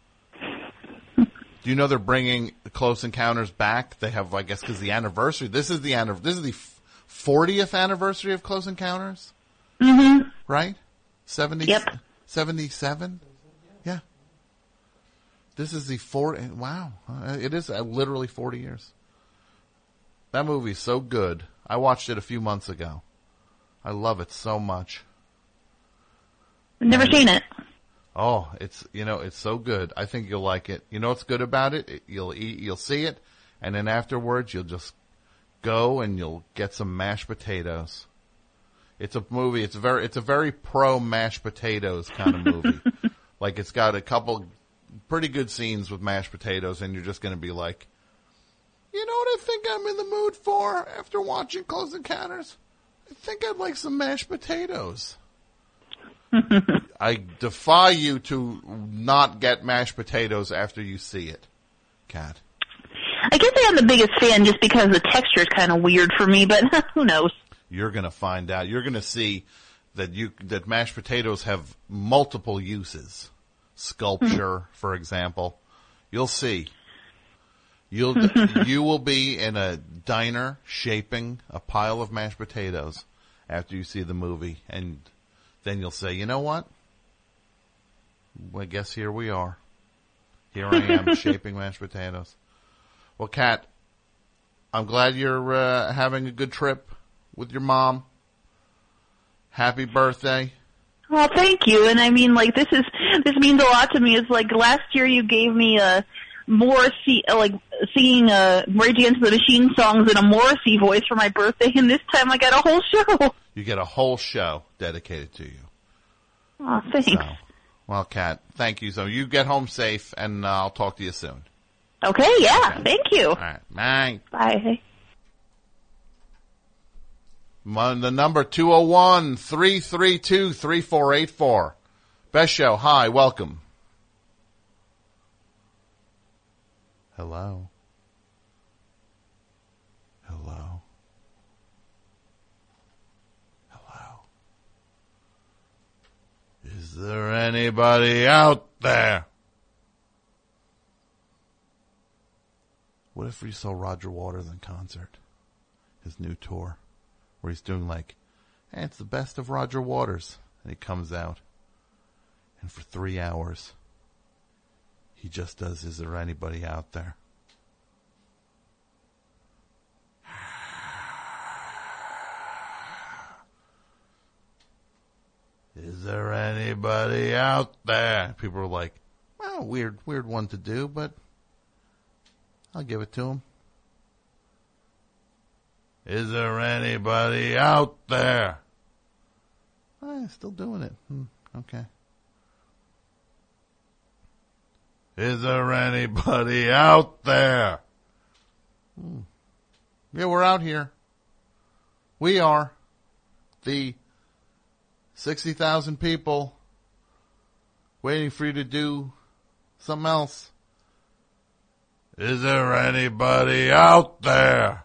Do you know they're bringing Close Encounters back? They have, I guess, because the anniversary. This is the anniv- This is the fortieth anniversary of Close Encounters, Mm-hmm. right? Seventy. Yep. Seventy-seven. Yeah. This is the forty. Wow, it is uh, literally forty years. That movie's so good. I watched it a few months ago. I love it so much. I've never And- seen it. Oh, it's, you know, it's so good. I think you'll like it. You know what's good about it? it you'll eat, you'll see it, and then afterwards you'll just go and you'll get some mashed potatoes. It's a movie. It's a very, it's a very pro mashed potatoes kind of movie. Like, it's got a couple pretty good scenes with mashed potatoes, and you're just going to be like, you know what I think I'm in the mood for after watching Close Encounters? I think I'd like some mashed potatoes. I defy you to not get mashed potatoes after you see it, Kat. I guess I am the biggest fan just because the texture is kind of weird for me, but who knows? You're going to find out. You're going to see that you that mashed potatoes have multiple uses. Sculpture, for example. You'll see. You'll you will be in a diner shaping a pile of mashed potatoes after you see the movie, and then you'll say, you know what? Well, I guess here we are. Here I am shaping mashed potatoes. Well, Kat, I'm glad you're uh, having a good trip with your mom. Happy birthday. Well, thank you. And I mean, like, this is, this means a lot to me. It's like last year you gave me a Morrissey, like, singing uh, Rage Against the Machine songs in a Morrissey voice for my birthday, and this time I got a whole show. You get a whole show dedicated to you. Oh, thanks. So, well, Kat, thank you. So you get home safe, and uh, I'll talk to you soon. Okay, yeah. Okay. Thank you. All right. Bye. Bye. My, the number two oh one, three three two, three four eight four. Best show. Hi. Welcome. Hello. Hello. Hello. Is there anybody out there? What if we saw Roger Waters in concert? His new tour, where he's doing like, hey, it's the best of Roger Waters. And he comes out, and for three hours, he just does, is there anybody out there? Is there anybody out there? People are like, well, weird, weird one to do, but I'll give it to him. Is there anybody out there? Eh, still doing it. Hmm, okay. Is there anybody out there? Hmm. Yeah, we're out here. We are. The sixty thousand people waiting for you to do something else. Is there anybody out there?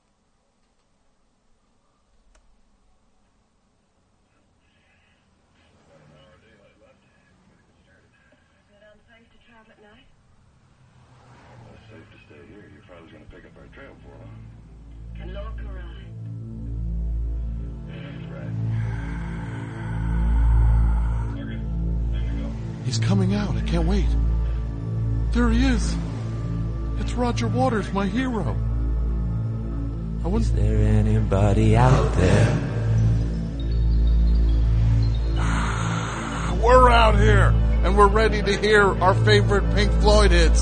He's coming out. I can't wait. There he is. It's Roger Waters, my hero. I was... Is there anybody out there? We're out here, and we're ready to hear our favorite Pink Floyd hits.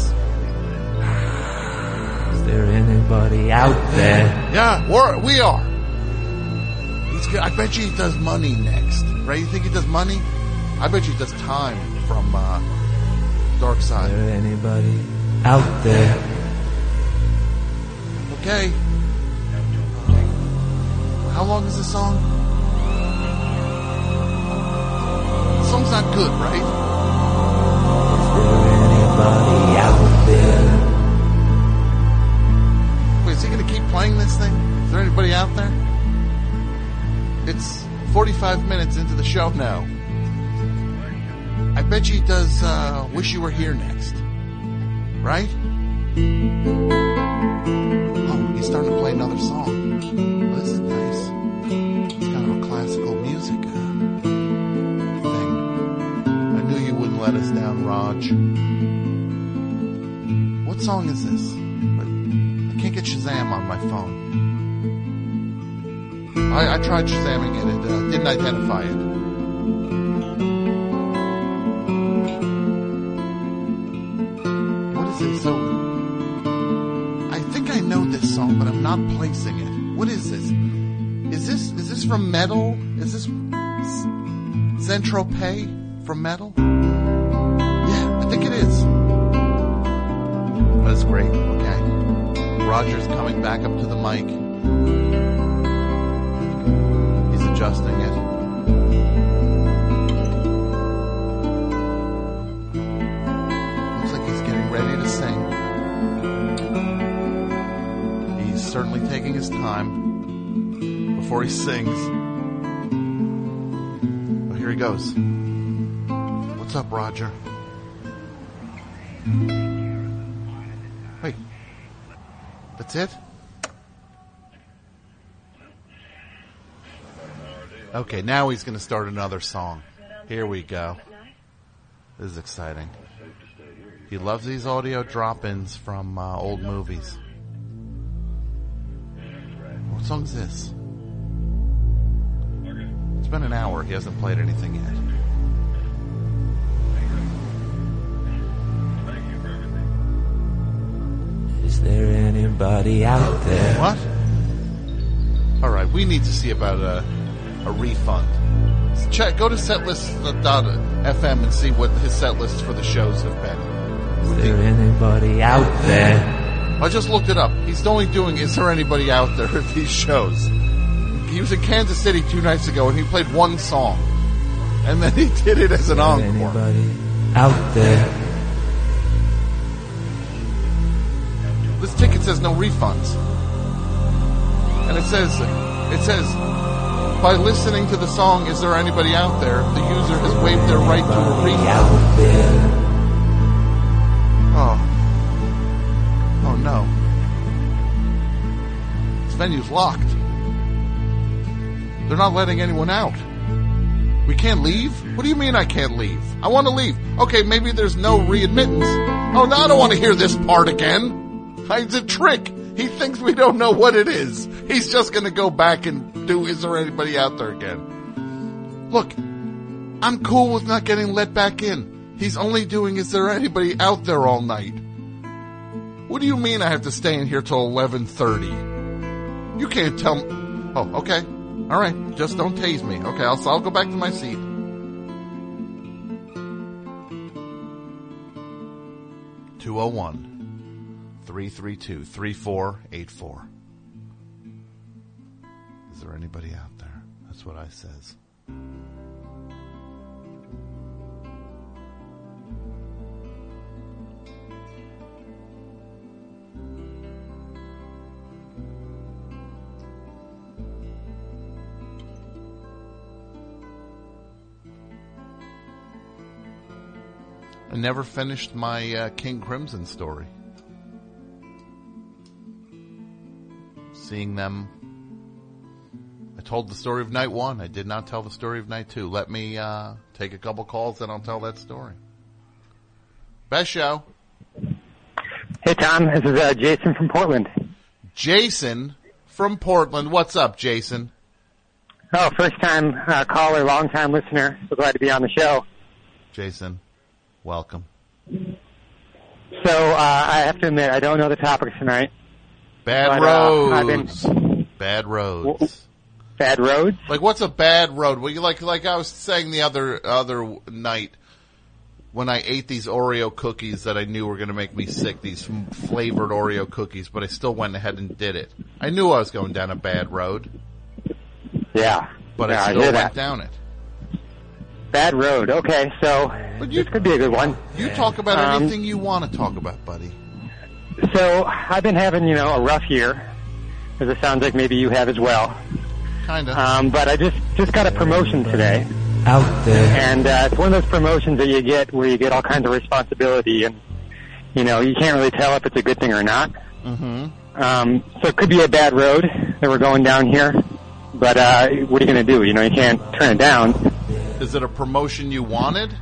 Is there anybody out there? Yeah, we're, we are. He's, I bet you he does Money next. Right? You think he does Money? I bet you he does Time from uh, Dark Side. Is there anybody out there? Okay. How long is this song? The song's not good, right? Is there anybody out there? Wait, is he going to keep playing this thing? Is there anybody out there? It's forty-five minutes into the show now. I bet you he does uh, Wish You Were Here next. Right? Oh, he's starting to play another song. Well, this is nice. It's kind of a classical music uh, thing. I knew you wouldn't let us down, Raj. What song is this? I can't get Shazam on my phone. I, I tried Shazamming it. It uh, didn't identify it. So, I think I know this song, but I'm not placing it. What is this? Is this is this from Metal? Is this Saint-Tropez from Metal? Yeah, I think it is. That's great. Okay. Roger's coming back up to the mic. He's adjusting it. Ready to sing. He's certainly taking his time before he sings. Oh, here he goes. What's up, Roger? Wait. That's it? Okay, now he's going to start another song. Here we go. This is exciting. He loves these audio drop-ins from uh, old movies. What song is this? It's been an hour. He hasn't played anything yet. Is there anybody out there? What? All right, we need to see about a, a refund. Check. Go to setlist dot f m and see what his set lists for the shows have been. Is there anybody out there? I just looked it up. He's only doing Is There Anybody Out There at these shows. He was in Kansas City two nights ago and he played one song. And then he did it as an encore. Anybody out there? This ticket says no refunds. And it says, it says, by listening to the song Is There Anybody Out There, the user has waived their right to a refund. Oh. Oh no. This venue's locked. They're not letting anyone out. We can't leave? What do you mean I can't leave? I want to leave. Okay, maybe there's no readmittance. Oh, no, I don't want to hear this part again. It's a trick. He thinks we don't know what it is. He's just going to go back and do Is There Anybody Out There again. Look, I'm cool with not getting let back in. He's only doing Is There Anybody Out There all night. What do you mean I have to stay in here till eleven thirty? You can't tell me. Oh, okay. All right. Just don't tase me. Okay, I'll, I'll go back to my seat. two oh one, three three two, three four eight four. Is there anybody out there? That's what I says. I never finished my uh, King Crimson story. Seeing them, I told the story of night one. I did not tell the story of night two. Let me uh, take a couple calls, and I'll tell that story. Best show. Hey, Tom. This is uh, Jason from Portland. Jason from Portland. What's up, Jason? Oh, first time uh, caller, long time listener. So glad to be on the show. Jason. Welcome. So, uh, I have to admit, I don't know the topics tonight. Bad but, roads. Uh, I've been... Bad roads. Bad roads? Like, what's a bad road? Well, you like, like I was saying the other, other night when I ate these Oreo cookies that I knew were going to make me sick, these flavored Oreo cookies, but I still went ahead and did it. I knew I was going down a bad road. Yeah. But yeah, I still I went that. down it. Bad road. Okay, so you, this could be a good one. You talk about um, anything you want to talk about, buddy. So I've been having, you know, a rough year, as it sounds like maybe you have as well. Kind of. Um, but I just just got a promotion today. Out there. And uh, it's one of those promotions that you get where you get all kinds of responsibility, and you know you can't really tell if it's a good thing or not. Mm-hmm. Um, so it could be a bad road that we're going down here. But uh, what are you going to do? You know, you can't turn it down. Is it a promotion you wanted?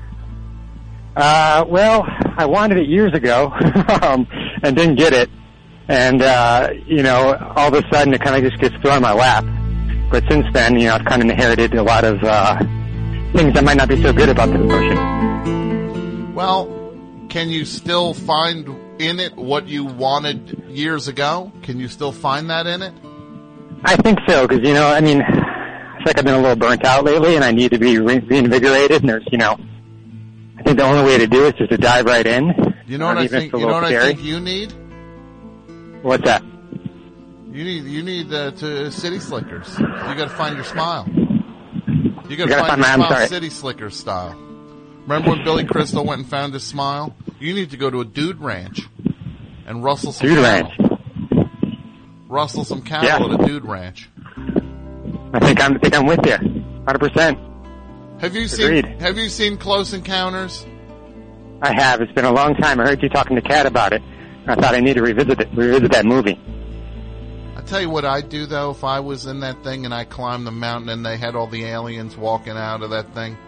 Uh, well, I wanted it years ago, um, and didn't get it. And, uh, you know, all of a sudden it kind of just gets thrown in my lap. But since then, you know, I've kind of inherited a lot of, uh, things that might not be so good about the promotion. Well, can you still find in it what you wanted years ago? Can you still find that in it? I think so, because, you know, I mean, I feel like I've been a little burnt out lately, and I need to be re- reinvigorated. And there's, you know, I think the only way to do it is just to dive right in. You know what I think? You know what I think you need? What's that? You need you need uh, to City Slickers. You got to find your smile. You got to find, find your my, smile, City Slickers style. Remember when Billy Crystal went and found his smile? You need to go to a dude ranch and rustle some dude cattle. ranch. Rustle some cattle yeah. at a dude ranch. I think I'm I think I'm with you, one hundred percent. Have you Agreed. seen Have you seen Close Encounters? I have. It's been a long time. I heard you talking to Kat about it. I thought I need to revisit it, revisit that movie. I tell you what I'd do though if I was in that thing and I climbed the mountain and they had all the aliens walking out of that thing.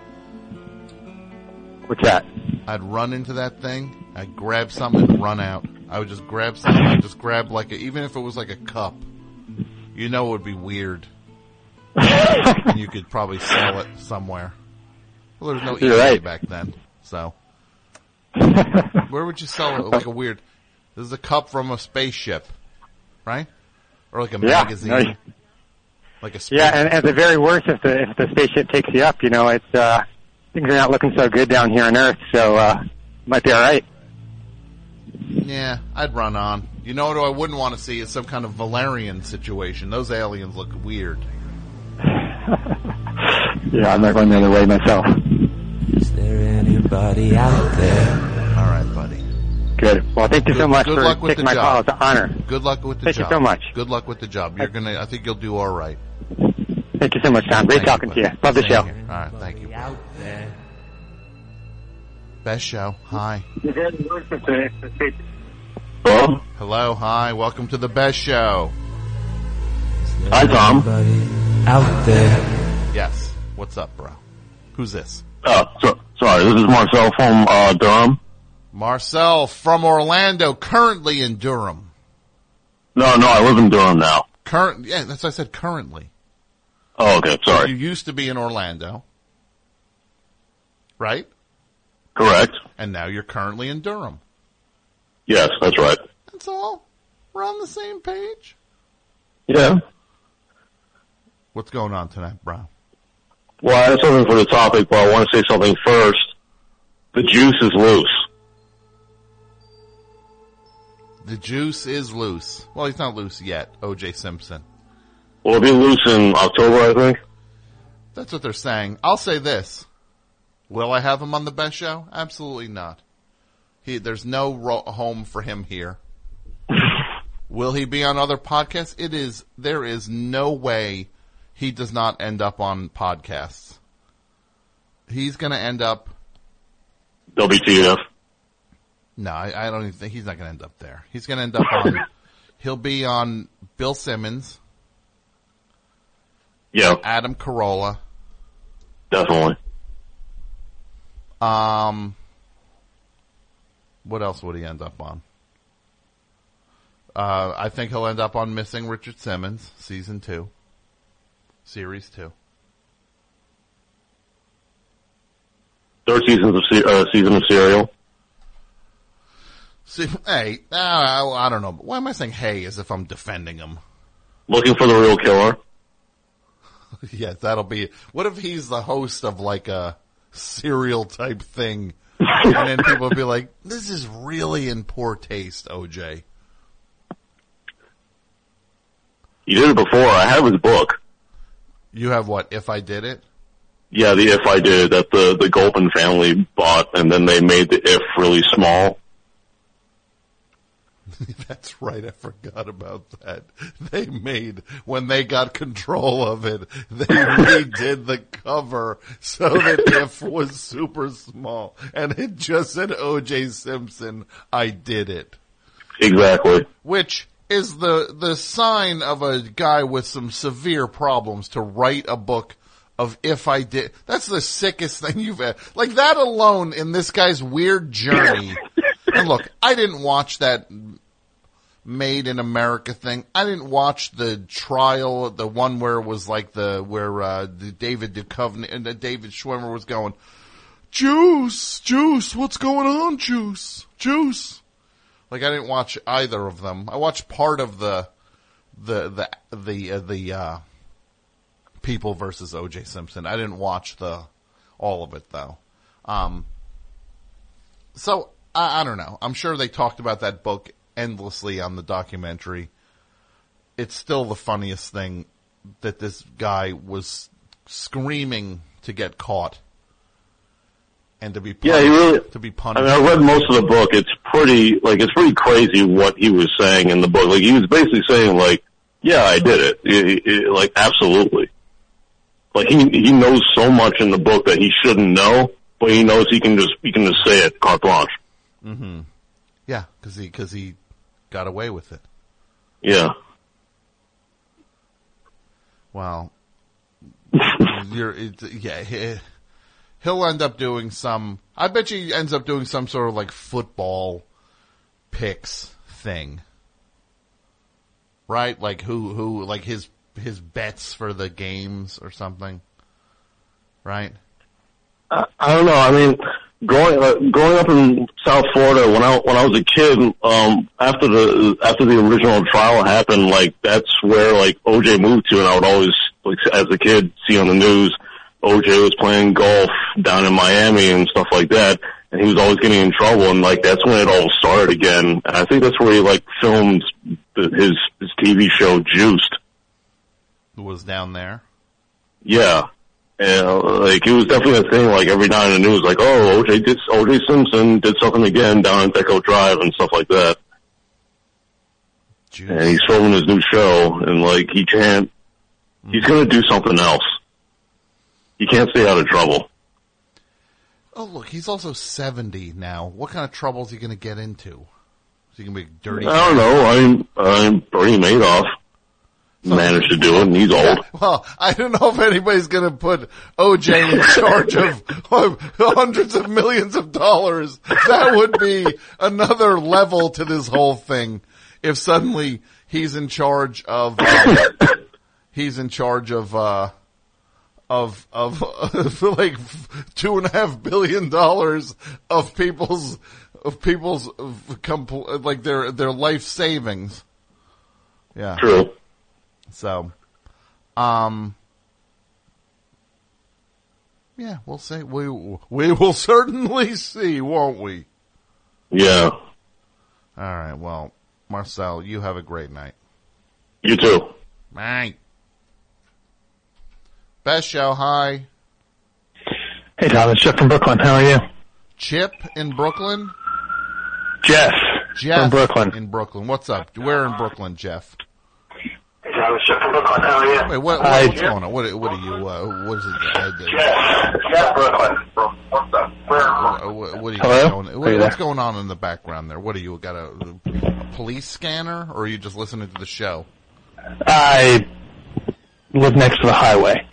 What's that? I'd run into that thing. I'd grab something and run out. I would just grab something. I'd just grab like a, even if it was like a cup. You know it would be weird. And you could probably sell it somewhere. Well, there was no You're eBay right. back then, so where would you sell it? Like a weird. This is a cup from a spaceship, right? Or like a yeah, magazine, no, like a space yeah. And at the very worst, if the if the spaceship takes you up, you know, it's uh, things are not looking so good down here on Earth, so uh, might be all right. Yeah, I'd run on. You know what I wouldn't want to see is some kind of Valerian situation. Those aliens look weird. Yeah, I'm not going the other way myself. Is there anybody out there? All right, buddy. Good. Well, thank you good, so much good for luck with taking the my job. call. It's an honor. Good luck with the thank job. Thank you so much. Good luck with the job. You're gonna. I think you'll do all right. Thank you so much, Tom. Great Thank talking you, to you. buddy. Love the Same show. here. All right, thank you. Out there. Best show. Hi. Hello? Hello. Hi. Welcome to the Best Show. Hi, Tom. Out there. Yes. What's up, bro? Who's this? Uh, so, sorry, this is Marcel from uh, Durham. Marcel from Orlando, currently in Durham. No, no, I live in Durham now. Current, yeah, that's what I said, currently. Oh, okay, sorry. You used to be in Orlando, right? Correct. And now you're currently in Durham. Yes, that's right. That's all. We're on the same page. Yeah. What's going on tonight, Brown? Well, I have something for the topic, but I want to say something first. The juice is loose. The juice is loose. Well, he's not loose yet, O J Simpson. Will it be loose in October, I think? That's what they're saying. I'll say this. Will I have him on the best show? Absolutely not. He, there's no ro- home for him here. Will he be on other podcasts? It is, there is no way he does not end up on podcasts. He's gonna end up... W T F. No, I, I don't even think he's not gonna end up there. He's gonna end up on, he'll be on Bill Simmons. Yeah. Adam Carolla. Definitely. Um, what else would he end up on? Uh, I think he'll end up on Missing Richard Simmons, season two. Series two. Third season of, se- uh, season of Serial. See, hey, uh, I don't know. Why am I saying hey as if I'm defending him? Looking for the real killer. Yes, that'll be... What if he's the host of like a serial type thing, and then people will be like, this is really in poor taste, O J. He did it before. I have his book. You have what, If I Did It? Yeah, the If I Did, that the, the Gulpin family bought, and then they made the If really small. That's right, I forgot about that. They made, when they got control of it, they redid the cover so that If was super small, and it just said O J Simpson, I did it. Exactly. Which is the, the sign of a guy with some severe problems to write a book of If I Did. That's the sickest thing you've had. Like that alone in this guy's weird journey. And look, I didn't watch that Made in America thing. I didn't watch the trial, the one where it was like the, where, uh, the David Duchovny and the David Schwimmer was going, Juice, Juice, what's going on, Juice, Juice? Like I didn't watch either of them. I watched part of the, the, the, the, uh, the, uh, People versus O J Simpson. I didn't watch the, all of it though. Um, so I, I don't know. I'm sure they talked about that book endlessly on the documentary. It's still the funniest thing that this guy was screaming to get caught and to be punished, yeah, he really, to be punished. I mean, I read most of the book. It's pretty, like, it's pretty crazy what he was saying in the book. Like, he was basically saying, like, yeah, I did it. It, it like, absolutely. Like, he, he knows so much in the book that he shouldn't know, but he knows he can just, he can just say it, carte blanche. Mm-hmm. Yeah, cause he, cause he got away with it. Yeah. Well, you're, it, yeah, he, he'll end up doing some, I bet you he ends up doing some sort of like football picks thing. Right? Like who, who, like his, his bets for the games or something. Right? I, I don't know. I mean, growing uh, growing up in South Florida, when I when I was a kid, um, after the after the original trial happened, like that's where like O J moved to, and I would always, like as a kid, see on the news O J was playing golf down in Miami and stuff like that, and he was always getting in trouble, and like that's when it all started again. And I think that's where he like filmed the, his his T V show Juiced. Who was down there? Yeah. And, uh, like, it was definitely a thing, like, every night in the news, like, oh, O J did, O J Simpson did something again down at Deco Drive and stuff like that. Jeez. And he's filming his new show, and, like, he can't, mm-hmm. he's gonna do something else. He can't stay out of trouble. Oh, look, he's also seventy now. What kind of trouble is he gonna get into? Is he gonna be dirty? I don't know. I'm, I'm Bernie Madoff. Managed to do it, and he's old. Well, I don't know if anybody's going to put O J in charge of, of hundreds of millions of dollars. That would be another level to this whole thing. If suddenly he's in charge of, um, he's in charge of, uh, of, of, of like two and a half billion dollars of people's, of people's, of compl- like their, their life savings. Yeah. True. So, um, Yeah, we'll see. We we will certainly see, won't we? Yeah. All right. Well, Marcel, you have a great night. You too. Bye. Best show. Hi. Hey, Tom. It's Chip from Brooklyn. How are you? Chip in Brooklyn? Jeff. Jeff from Brooklyn. in Brooklyn. What's up? Where in Brooklyn, Jeff? Hey, Tom. It's Chip from Brooklyn. How are you? Wait, what, what, Hi. what's going on? What, what are you, uh, what is it? Uh, Jeff. Jeff, Brooklyn. What's up? Where? uh, what, what are you Hello? going, Are what, you what's there? going on in the background there? What are you, got a, a police scanner, or are you just listening to the show? I live next to the highway.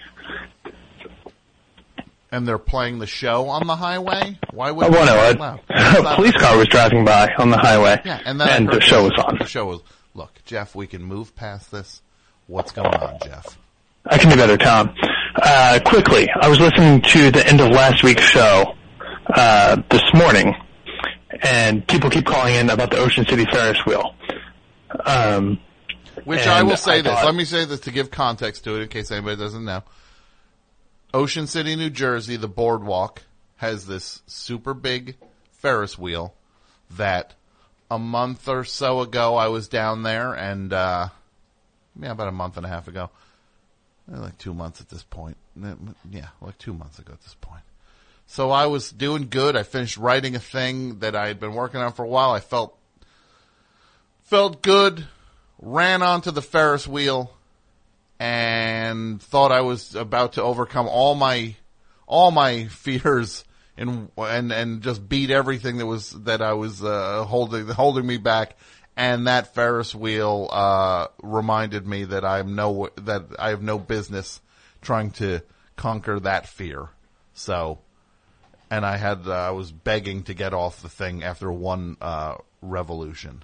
And they're playing the show on the highway? Why would Oh, well, no, loud? a, a police car was driving by on the highway, Yeah, and, then I heard the show was on. The show was, look, Jeff, we can move past this. What's going on, Jeff? I can do better, Tom. Uh, quickly, I was listening to the end of last week's show uh, this morning, and people keep calling in about the Ocean City Ferris wheel. Um, Which and I will say I this. thought- Let me say this to give context to it in case anybody doesn't know. Ocean City, New Jersey, the boardwalk has this super big Ferris wheel that a month or so ago I was down there and, uh, yeah, about a month and a half ago. Like two months at this point. Yeah, like two months ago at this point. So I was doing good. I finished writing a thing that I had been working on for a while. I felt, felt good, ran onto the Ferris wheel, and thought I was about to overcome all my, all my fears and, and, and just beat everything that was, that I was, uh, holding, holding me back. And that Ferris wheel, uh, reminded me that I'm no, that I have no business trying to conquer that fear. So, and I had, uh, I was begging to get off the thing after one, uh, revolution.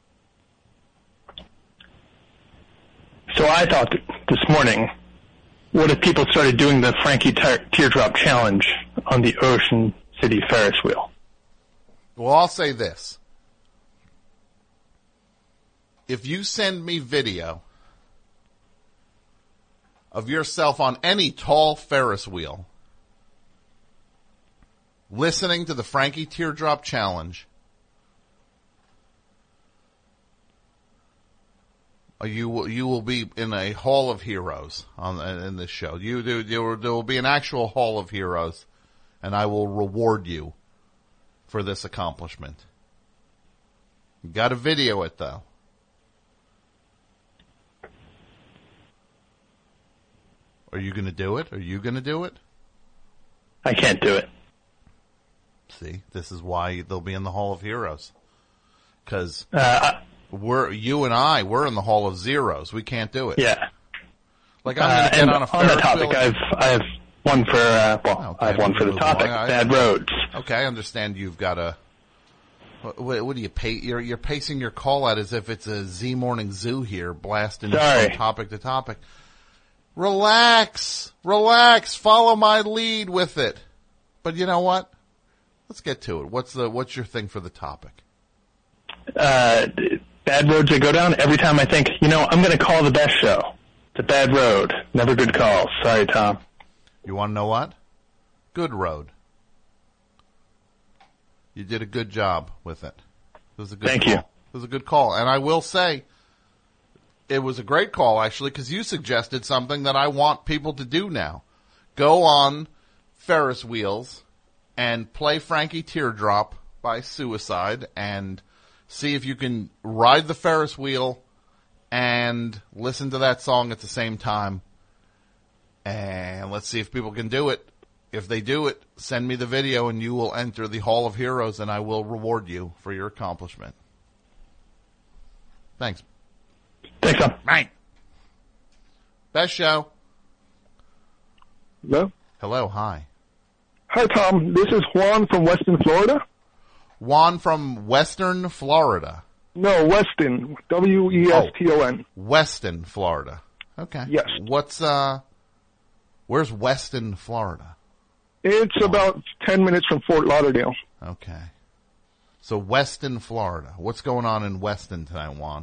so I thought th- this morning, what if people started doing the Frankie Te- Teardrop Challenge on the Ocean City Ferris wheel? Well, I'll say this. If you send me video of yourself on any tall Ferris wheel, listening to the Frankie Teardrop Challenge, you will, you will be in a hall of heroes on in this show. You do there will be an actual hall of heroes, and I will reward you for this accomplishment. You got to video it though. Are you going to do it? Are you going to do it? I can't do it. See, this is why they'll be in the Hall of Heroes. Because Uh, we're you and I, we're in the Hall of Zeros. We can't do it. yeah. Like I'm going Uh, to get and on a on Ferris that topic, wheel. I've I have one for uh, well, Okay, I have one for the move topic: along. I- bad roads. Okay, I understand you've got a. What, what, what do you pay? You're you're pacing your call out as if it's a Z Morning Zoo here, blasting Sorry. from topic to topic. Relax, relax. Follow my lead with it. But you know what? Let's get to it. What's the what's your thing for the topic? Uh, bad roads that go down. Every time I think, you know, I'm going to call the best show. It's a bad road. Never good calls. Sorry, Tom. You want to know what? Good road. You did a good job with it. It was a good Thank call. you. It was a good call. And I will say, it was a great call, actually, because you suggested something that I want people to do now. Go on Ferris wheels and play Frankie Teardrop by Suicide and see if you can ride the Ferris wheel and listen to that song at the same time. And let's see if people can do it. If they do it, send me the video and you will enter the Hall of Heroes and I will reward you for your accomplishment. Thanks. Thanks, Tom. Right. Best show. Hello? Hello, hi. Hi, Tom. This is Juan from Weston, Florida. Juan from Western Florida. No, Weston. W E S T O N. Weston, Florida. Okay. Yes. What's, uh, where's Weston, Florida? It's about ten minutes from Fort Lauderdale. Okay. So Weston, Florida. What's going on in Weston tonight, Juan?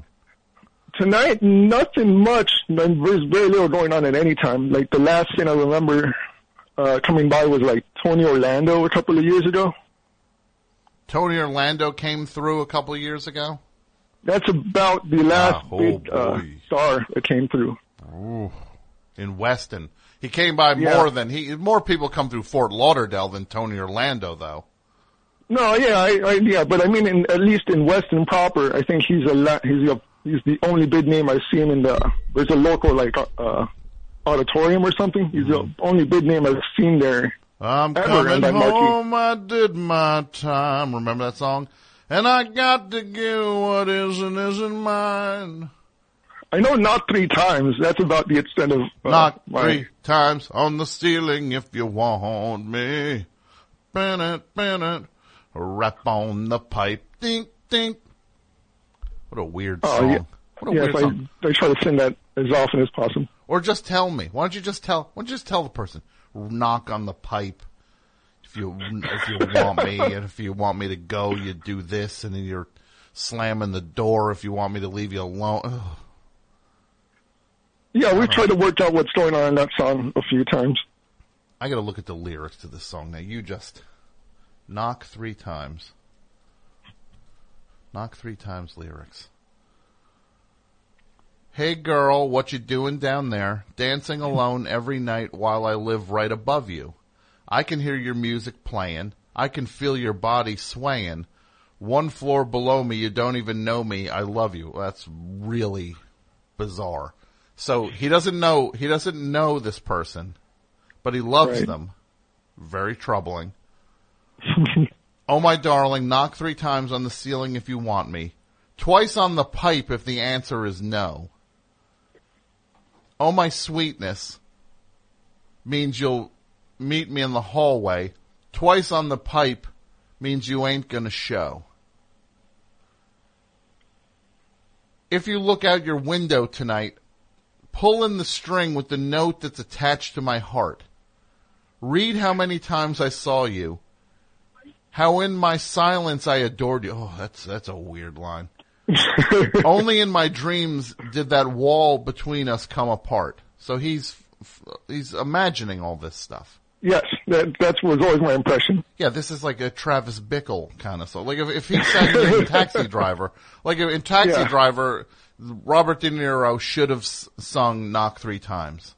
Tonight, nothing much. There's very little going on at any time. Like the last thing I remember uh, coming by was like Tony Orlando a couple of years ago. Tony Orlando came through a couple of years ago? That's about the last ah, oh big uh, star that came through. Ooh. In Weston. He came by Yeah. more than he, more people come through Fort Lauderdale than Tony Orlando, though. No, yeah, I, I, yeah, but I mean, in, at least in Weston proper, I think he's a la- he's a he's the only big name I've seen in the. There's a local like uh, auditorium or something. He's the only big name I've seen there. I'm ever, coming and I'm marquee. home, I did my time. Remember that song? And I got to give what is and isn't mine. I know not three times. That's about the extent of uh, Knock my. three times on the ceiling if you want me. Bennett, Bennett. Rap on the pipe. Dink, dink. What a weird Oh, song. yeah. What a Yes, weird I, song. I try to sing that as often as possible. Or just tell me. Why don't you just tell, why don't you just tell the person? Knock on the pipe. If you, if you want me, and if you want me to go, you do this, and then you're slamming the door if you want me to leave you alone. Ugh. Yeah, we've tried to work out what's going on in that song a few times. I gotta look at the lyrics to this song now. You just knock three times. Knock three times lyrics. Hey girl, what you doing down there? Dancing alone every night while I live right above you. I can hear your music playing. I can feel your body swaying. One floor below me, you don't even know me. I love you. That's really bizarre. So he doesn't know, he doesn't know this person, but he loves Right. them. Very troubling. Oh my darling, knock three times on the ceiling if you want me. Twice on the pipe if the answer is no. Oh my sweetness means you'll meet me in the hallway. Twice on the pipe means you ain't gonna show. If you look out your window tonight, pull in the string with the note that's attached to my heart. Read how many times I saw you. How in my silence I adored you. Oh, that's, that's a weird line. Only in my dreams did that wall between us come apart. So he's, he's imagining all this stuff. Yes, that that was always my impression. Yeah, this is like a Travis Bickle kind of song. Like if, if he sang in Taxi Driver, like in Taxi Yeah. Driver, Robert De Niro should have s- sung Knock Three Times.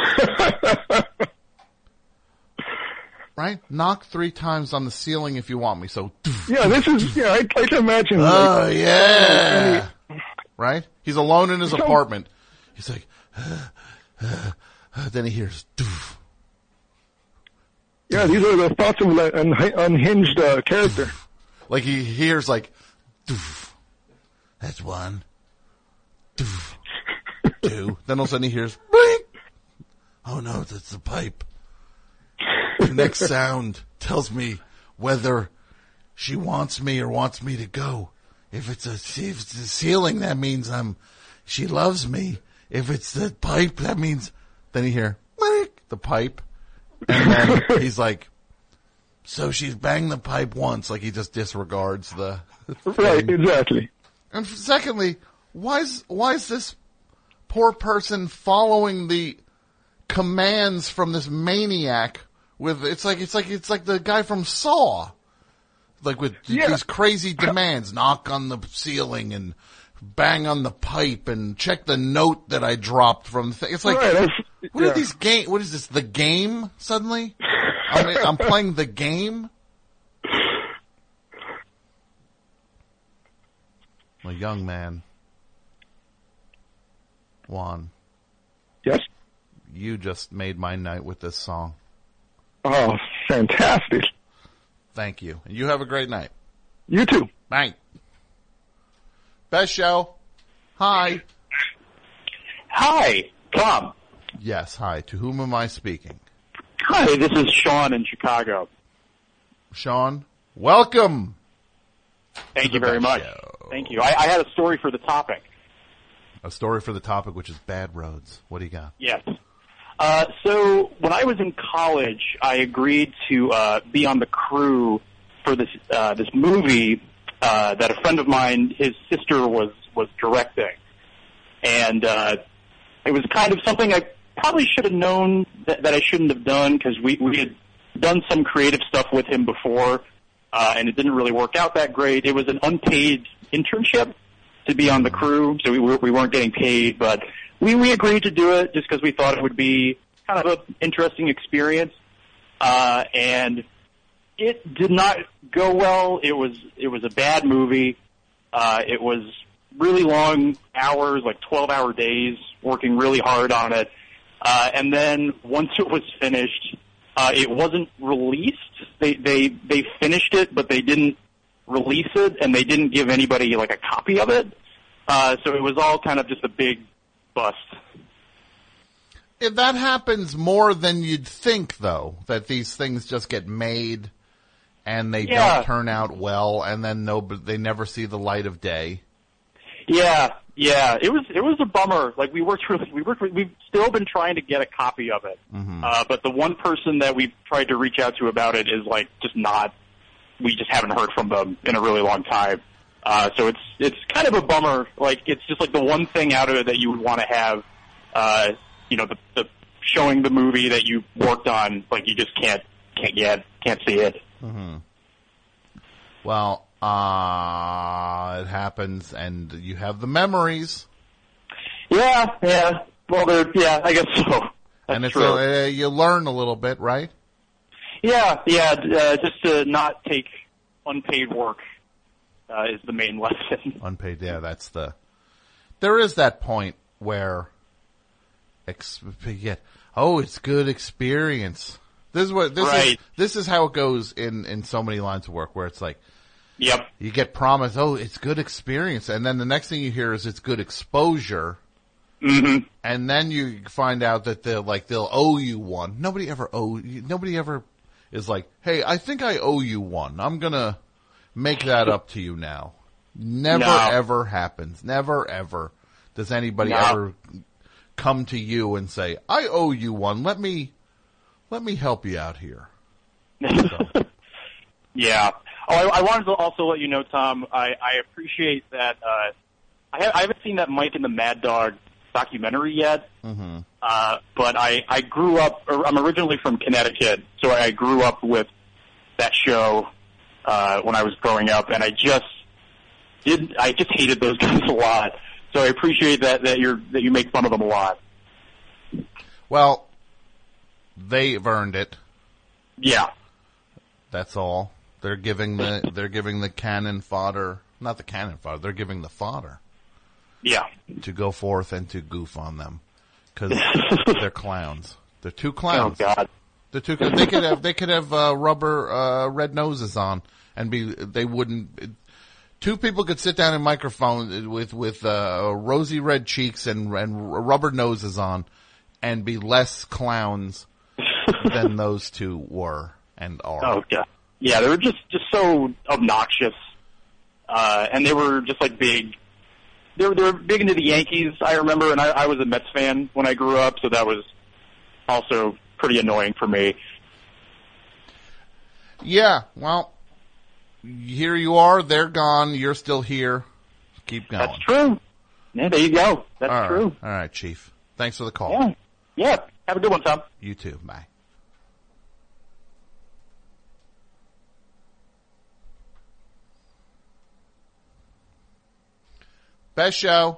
Right? Knock three times on the ceiling if you want me. So, Yeah, this is, yeah, I, I can imagine. oh like, yeah. Right? He's alone in his So- apartment. He's like, uh, uh, uh, then he hears, doof. Yeah, these are the thoughts of an un- unhinged uh, character. Like he hears like, doof. That's one. Doof. Two. Then all of a sudden he hears, blink. Oh no, that's the pipe. The next sound tells me whether she wants me or wants me to go. If it's a, if it's the ceiling, that means I'm, she loves me. If it's the pipe, that means, then you hear, blink, the pipe. And then he's like, so she's banged the pipe once, like he just disregards the Right, thing. exactly. And secondly, why is, why is this poor person following the commands from this maniac with, it's like, it's like, it's like the guy from Saw. Like with Yeah. these crazy demands, knock on the ceiling and bang on the pipe and check the note that I dropped from the thing. It's like, Right, that's- what are yeah. these game, what is this, the game suddenly? I'm, I'm playing the game? A young man. Juan. Yes? You just made my night with this song. Oh, fantastic. Thank you. And you have a great night. You too. Bye. Best show. Hi. Hi, Tom. Yes, hi. To whom am I speaking? Hi, this is Sean in Chicago. Sean, welcome. Thank to you the very Best much. Show. Thank you. I, I had a story for the topic. A story for the topic, which is bad roads. What do you got? Yes. Uh, so when I was in college, I agreed to uh, be on the crew for this uh, this movie uh, that a friend of mine, his sister, was was directing, and uh, it was kind of something I probably should have known that, that I shouldn't have done because we, we had done some creative stuff with him before, uh, and it didn't really work out that great. It was an unpaid internship to be on the crew, so we, were, we weren't getting paid, but we, we agreed to do it just because we thought it would be kind of an interesting experience. Uh, and it did not go well. It was it was a bad movie. Uh, it was really long hours, like twelve-hour days, working really hard on it. Uh, and then once it was finished, uh, it wasn't released. They they they finished it, but they didn't release it, and they didn't give anybody like a copy of it. Uh, so it was all kind of just a big bust. If that happens more than you'd think, though, that these things just get made and they Yeah. don't turn out well, and then no, they never see the light of day. Yeah, yeah, it was it was a bummer. Like we worked really, we worked, we've still been trying to get a copy of it, Mm-hmm. uh, but the one person that we've tried to reach out to about it is like just not. We just haven't heard from them in a really long time. Uh, so it's it's kind of a bummer. Like it's just like the one thing out of it that you would want to have. Uh, you know, the, the showing the movie that you worked on. Like you just can't can't get can't see it. Mm-hmm. Well, uh, it happens, and you have the memories. Yeah, yeah. Well, they're yeah. I guess so. That's and it's true. a, uh, you learn a little bit, right? Yeah, yeah, uh, just to not take unpaid work uh, is the main lesson. Unpaid, yeah, that's the... There is that point where... Ex- yeah, oh, it's good experience. This is what this Right. is. This is how it goes in, in so many lines of work, where it's like, yep, you get promised, oh, it's good experience, and then the next thing you hear is it's good exposure, mm-hmm. and then you find out that they'll like they'll owe you one. Nobody ever owe. Nobody ever is like, hey, I think I owe you one. I'm gonna make that up to you now. Never No. ever happens. Never ever does anybody No. ever come to you and say, I owe you one. Let me, let me help you out here. Yeah. Oh, I, I wanted to also let you know, Tom, I, I appreciate that. Uh, I, ha- I haven't seen that Mike and the Mad Dog documentary yet, Mm-hmm. uh, but I, I grew up, or I'm originally from Connecticut, so I grew up with that show uh, when I was growing up, and I just did, I just hated those guys a lot. So I appreciate that, that you're, that you make fun of them a lot. Well, they've earned it. Yeah. That's all. They're giving the, they're giving the cannon fodder, not the cannon fodder, they're giving the fodder. Yeah. To go forth and to goof on them. Cause they're clowns. They're two clowns. Oh, God. They're two, they could have, they could have, uh, rubber, uh, red noses on and be, they wouldn't, two people could sit down in microphone with, with, uh, rosy red cheeks and, and rubber noses on and be less clowns than those two were and are. Oh, God. Yeah, they were just, just so obnoxious. Uh, and they were just like big, they were, they were big into the Yankees, I remember, and I, I was a Mets fan when I grew up, so that was also pretty annoying for me. Yeah, well, here you are, they're gone, you're still here. Keep going. That's true. Yeah, there you go. That's All right. true. All right, Chief. Thanks for the call. Yeah. Yeah. Have a good one, Tom. You too. Bye. Best show.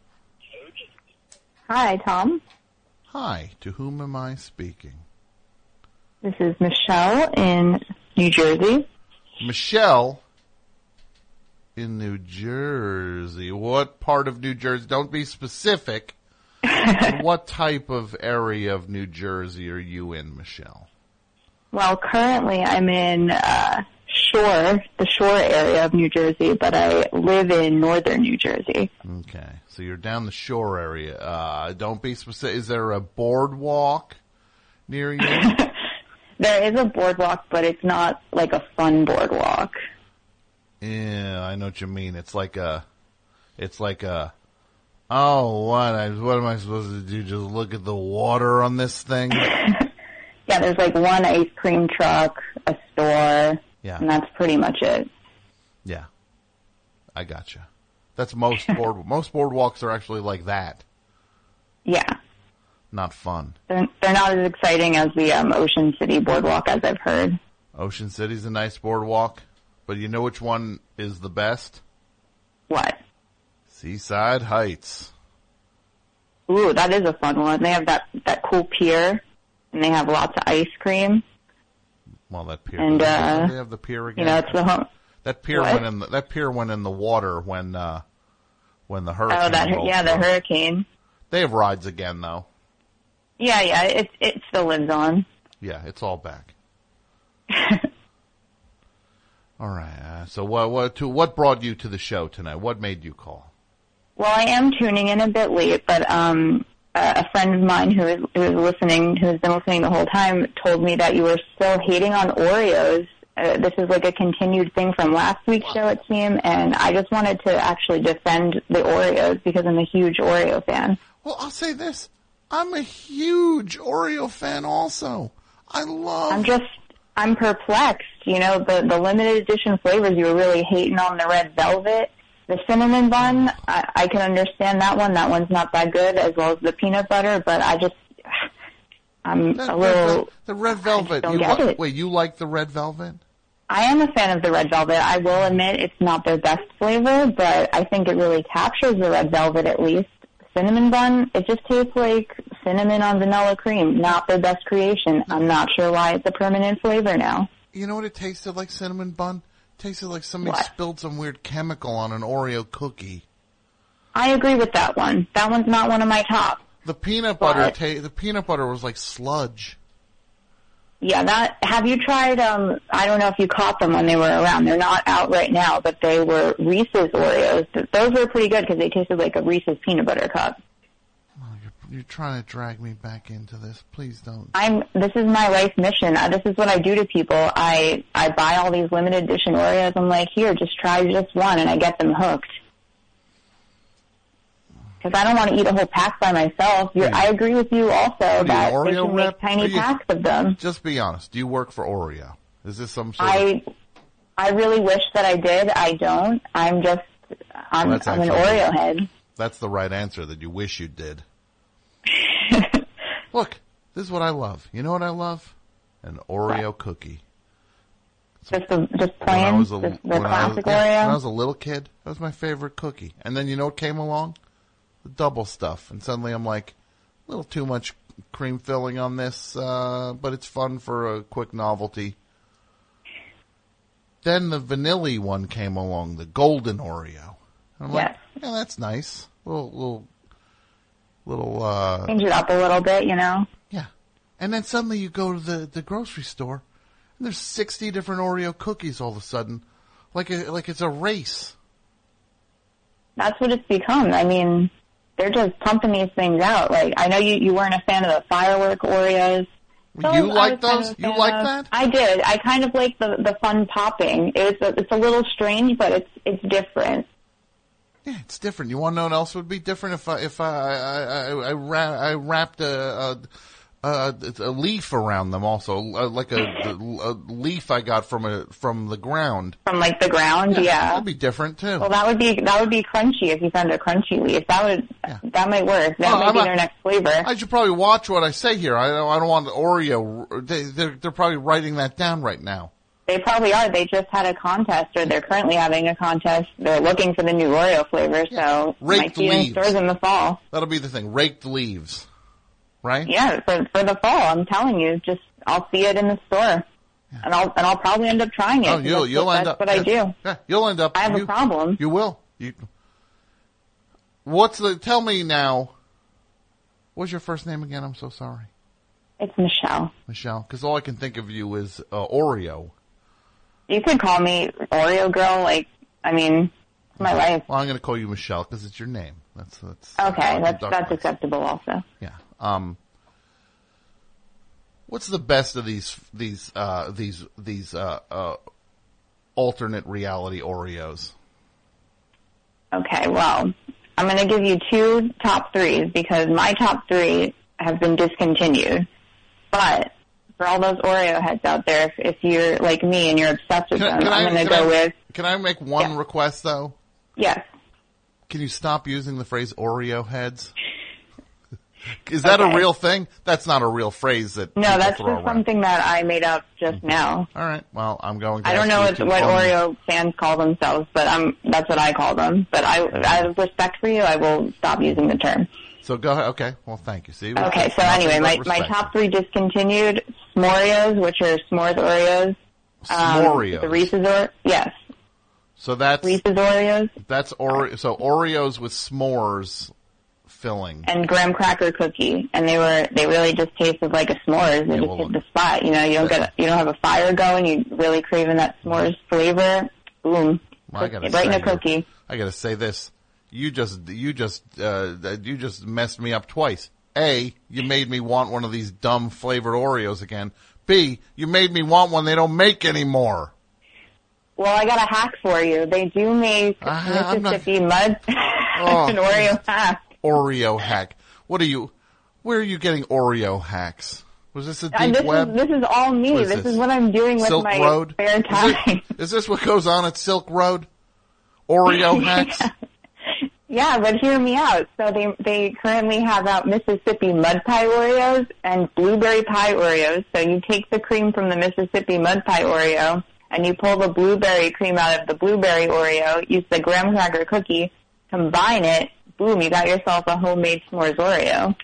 Hi, Tom. Hi. To whom am I speaking? This is Michelle in New Jersey. Michelle in New Jersey. What part of New Jersey? Don't be specific. What type of area of New Jersey are you in, Michelle? Well, currently I'm in uh, Shore, the Shore area of New Jersey, but I live in northern New Jersey. Okay, so you're down the shore area. Uh, don't be specific. Is there a boardwalk near you? There is a boardwalk, but it's not like a fun boardwalk. Yeah, I know what you mean. It's like a, it's like a, oh, what? I, what am I supposed to do? Just look at the water on this thing? Yeah, there's like one ice cream truck, a store, Yeah. and that's pretty much it. Yeah, I gotcha. That's most board. Most boardwalks are actually like that. Yeah. Not fun. They're, they're not as exciting as the um, Ocean City Boardwalk, as I've heard. Ocean City's a nice boardwalk, but you know which one is the best? What? Seaside Heights. Ooh, that is a fun one. They have that, that cool pier, and they have lots of ice cream. Well, that pier. And, uh, they have the pier again. You know, it's the home. That pier What? went in. The, that pier went in the water when uh, when the hurricane. Oh, that rolled yeah, the through. hurricane. They have rides again, though. Yeah, yeah, it it still lives on. Yeah, it's all back. All right. Uh, so, what what to what brought you to the show tonight? What made you call? Well, I am tuning in a bit late, but um, a a friend of mine who is who is listening, who has been listening the whole time, told me that you were still hating on Oreos. Uh, this is like a continued thing from last week's show, it seemed, and I just wanted to actually defend the Oreos because I'm a huge Oreo fan. Well, I'll say this: I'm a huge Oreo fan. Also, I love. I'm just, I'm perplexed. You know, the the limited edition flavors. You were really hating on the red velvet, the cinnamon bun. I, I can understand that one. That one's not that good, as well as the peanut butter. But I just, I'm That a red little. vel- the red velvet. don't You get li- it. Wait, you like the red velvet? I am a fan of the red velvet. I will admit it's not their best flavor, but I think it really captures the red velvet at least. Cinnamon bun, it just tastes like cinnamon on vanilla cream. Not their best creation. I'm not sure why it's a permanent flavor now. You know what it tasted like? Cinnamon bun. It tasted like somebody What? spilled some weird chemical on an Oreo cookie. I agree with that one. That one's not one of my top. The peanut butter. But- Ta- the peanut butter was like sludge. Yeah, that, have you tried, um, I don't know if you caught them when they were around. They're not out right now, but they were Reese's Oreos. Th- Those were pretty good because they tasted like a Reese's peanut butter cup. You're trying to drag me back into this. Please don't. I'm, this is my life mission. Uh, This is what I do to people. I, I buy all these limited edition Oreos. I'm like, here, just try just one, and I get them hooked. Because I don't want to eat a whole pack by myself. You're, I agree with you also What are you, that they Oreo should rep? make tiny Are you- packs of them. Just be honest. Do you work for Oreo? Is this some sort of... I, I really wish that I did. I don't. I'm just, I'm, Well, that's I'm an actually- Oreo head. That's the right answer, that you wish you did. Look, this is what I love. You know what I love? An Oreo cookie. Just the, just When I plain, was a, just the when I was, classic yeah, Oreo. when I was a little kid, that was my favorite cookie. And then you know what came along? The double stuff. And suddenly I'm like, a little too much cream filling on this, uh, but it's fun for a quick novelty. Then the vanilla one came along, the golden Oreo. I'm like, Yes. yeah, that's nice. Little, little, little, uh, Change it up a little bit, you know. yeah. And then suddenly you go to the, the grocery store, and there's sixty different Oreo cookies all of a sudden. Like a, like it's a race. That's what it's become. I mean, they're just pumping these things out. Like, I know you, you weren't a fan of the firework Oreos. You I like was kind those? of a You fan like of- that? I did. I kind of like the the fun popping. It's a, it's a little strange, but it's it's different. Yeah, it's different. You want to know what else would be different if I if I I I, I, ra- I wrapped a, a a a leaf around them also, uh, like a, a leaf I got from a from the ground. From like the ground, yeah. That'd be different too. Well, that would be that would be crunchy if you found a crunchy leaf. That would that might work. That Well, might I'm be a- their next flavor. I should probably watch what I say here. I don't I don't want the Oreo. They they're, they're probably writing that down right now. They probably are. They just had a contest, or they're currently having a contest. They're looking for the new Oreo flavor, so you might Raked see it in leaves. stores in the fall. That'll be the thing. Raked leaves, right? Yeah, for for the fall. I'm telling you, just I'll see it in the store, and I'll and I'll probably end up trying it. Oh, 'cause you'll that's you'll what, end that's up. what I yeah. do. Yeah, you'll end up. I have you, a problem. You will. You. What's the? Tell me now. What's your first name again? I'm so sorry. It's Michelle. Michelle, because all I can think of you is uh, Oreo. You could call me Oreo girl. Like, I mean, it's my life. Well, I'm going to call you Michelle because it's your name. That's that's. Okay, uh, that's Duck that's Rice. acceptable also. Yeah. Um. What's the best of these these uh, these these uh, uh, alternate reality Oreos? Okay, well, I'm going to give you two top threes because my top three have been discontinued. But for all those Oreo heads out there, if, if you're like me and you're obsessed with Can, I- them, can I I'm going to can go I- with Can I make one request though? yes. Can you stop using the phrase Oreo heads? Is that Okay. a real thing? That's not a real phrase that No, people that's throw just around. something that I made up just now. All right. Well, I'm going to I don't ask know you what, to what own- Oreo fans call themselves, but um, that's what I call them. But I, out of respect for you, I will stop using the term. So go ahead. Okay. Well, thank you. See. Okay, so Nothing anyway, but my, my respect. top three discontinued, S'moreos, which are s'mores Oreos. S'moreos. The Reese's Oreos. Yes. So that's Reese's Oreos. That's Oreo. So Oreos with s'mores filling. And graham cracker cookie, and they were they really just tasted like a s'mores. They Yeah, just well, hit the spot. You know, you don't get you don't have a fire going. You really craving that s'mores flavor. Boom, Well, I gotta right in say a cookie. here, I gotta say this. You just, you just, uh, you just messed me up twice. A, you made me want one of these dumb flavored Oreos again. B, you made me want one they don't make anymore. Well, I got a hack for you. They do make I'm not- Mississippi mud Oh. an Oreo hack. Oreo hack. What are you, where are you getting Oreo hacks? Was this a deep Uh, this web? is this is all me. What is This, this? is what I'm doing with Silk my Road? spare Is time. it- Is this what goes on at Silk Road? Oreo hacks? Yeah, but hear me out. So they they currently have out Mississippi mud pie Oreos and blueberry pie Oreos. So you take the cream from the Mississippi mud pie Oreo and you pull the blueberry cream out of the blueberry Oreo, use the graham cracker cookie, combine it, boom, you got yourself a homemade s'mores Oreo.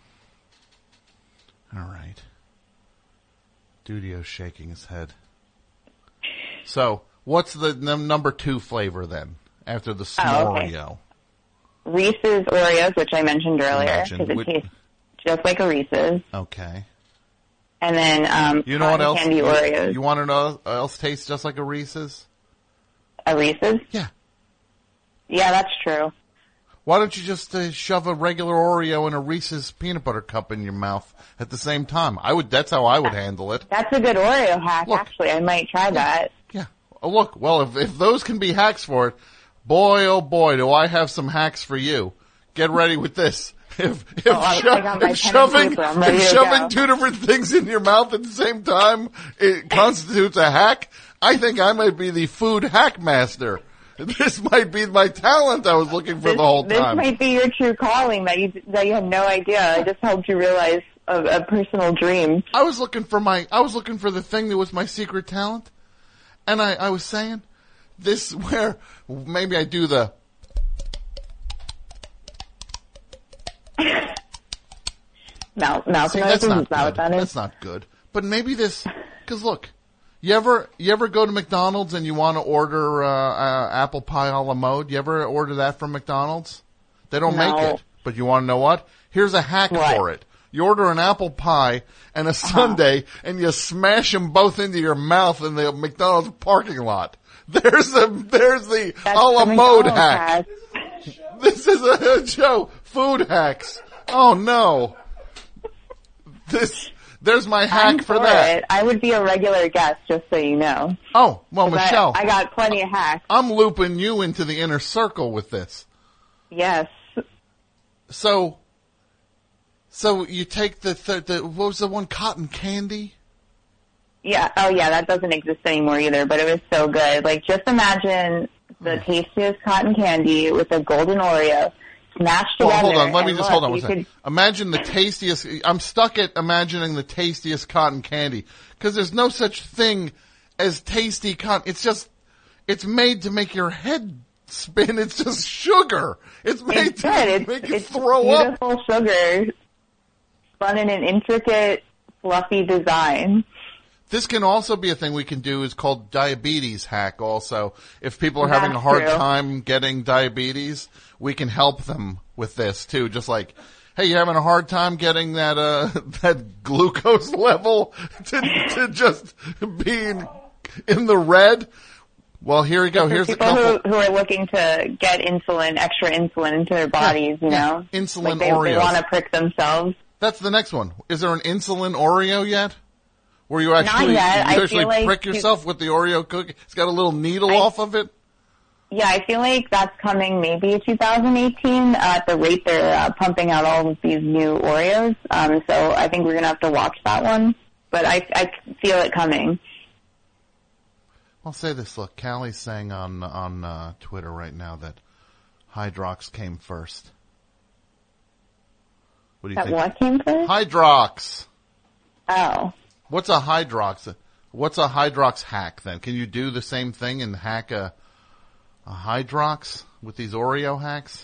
All right. Studio's shaking his head. So, what's the num- number two flavor then, after the Oh, okay. S'moreo? Reese's Oreos, which I mentioned earlier, Mentioned. because it Which- tastes just like a Reese's. Okay. And then um, You know what cotton else? candy you, Oreos. you want to know what else tastes just like a Reese's? A Reese's? Yeah. Yeah, that's true. Why don't you just uh, shove a regular Oreo and a Reese's peanut butter cup in your mouth at the same time? I would. That's how I would handle it. That's a good Oreo hack, actually. I might try that. Yeah. Oh, look, well, if if those can be hacks for it, boy, oh boy, do I have some hacks for you. Get ready with this. If, if, Oh, I- I sho- got my if pen and shoving, paper. I'm ready if to shoving go. two different things in your mouth at the same time it constitutes a hack, I think I might be the food hack master. This might be my talent I was looking for This, the whole this time. might be your true calling that you that you had no idea. I just helped you realize a, a personal dream. I was looking for my, I was looking for the thing that was my secret talent. And I, I was saying, this where, maybe I do the, Mouth, mouth See, noises, that's not is that what good. that is? That's not good. But maybe this, cause look, you ever, you ever go to McDonald's and you want to order, uh, uh, apple pie a la mode? You ever order that from McDonald's? They don't No. make it. But you want to know what? Here's a hack What? for it. You order an apple pie and a sundae and you smash them both into your mouth in the McDonald's parking lot. There's the, there's the a la the mode McDonald's hack. This is a show. Food hacks. Oh no. This, there's my hack I'm for that. it. I would be a regular guest, just so you know. Oh, well, 'Cause I- Michelle. I, got plenty of hacks. I'm looping you into the inner circle with this. Yes. So, so you take the, th- the, what was the one, cotton candy? Yeah. Oh, yeah. That doesn't exist anymore either. But it was so good. Like, just imagine the tastiest cotton candy with a golden Oreo smashed Well, together. hold on, let me and just look, hold on one you second. could- Imagine the tastiest, I'm stuck at imagining the tastiest cotton candy. Cause there's no such thing as tasty cotton. It's just, it's made to make your head spin. It's just sugar. It's made It's to good. It's, make you it's throw up. beautiful sugar spun in an intricate, fluffy design. This can also be a thing we can do is called diabetes hack also. If people are having a That's hard true. time getting diabetes, we can help them with this too. Just like, hey, you're having a hard time getting that, uh, that glucose level to, to just be in, in the red. Well, here we go. For Here's a people couple. who, who are looking to get insulin, extra insulin into their bodies, you know? Insulin like they, Oreos. They want to prick themselves. That's the next one. Is there an insulin Oreo yet? Where you actually, yet. you I actually feel like prick you- yourself with the Oreo cookie? It's got a little needle off of it? Yeah, I feel like that's coming maybe two thousand eighteen uh, at the rate they're uh, pumping out all of these new Oreos. Um, so I think we're going to have to watch that one. But I, I feel it coming. I'll say this, look, Callie's saying on on uh, Twitter right now that Hydrox came first. What do you That think? what came first? Hydrox. Oh. What's a Hydrox? What's a Hydrox hack then? Can you do the same thing and hack a, a Hydrox with these Oreo hacks?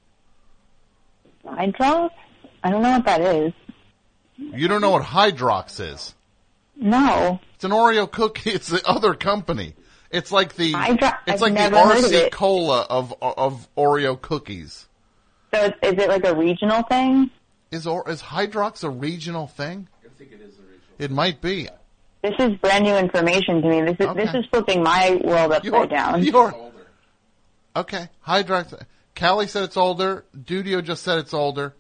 Hydrox? I don't know what that is. You don't know what Hydrox is? No. It's an Oreo cookie. It's the other company. It's like the Hydro- it's I've like the never heard of R C it. Cola of of Oreo cookies. So is, is it like a regional thing? Is or is Hydrox a regional thing? I think it is a regional. It might be. This is brand new information to me. This is Okay. this is flipping my world upside You're, down. you're, okay, Hydrox. Callie said it's older. Dudio just said it's older.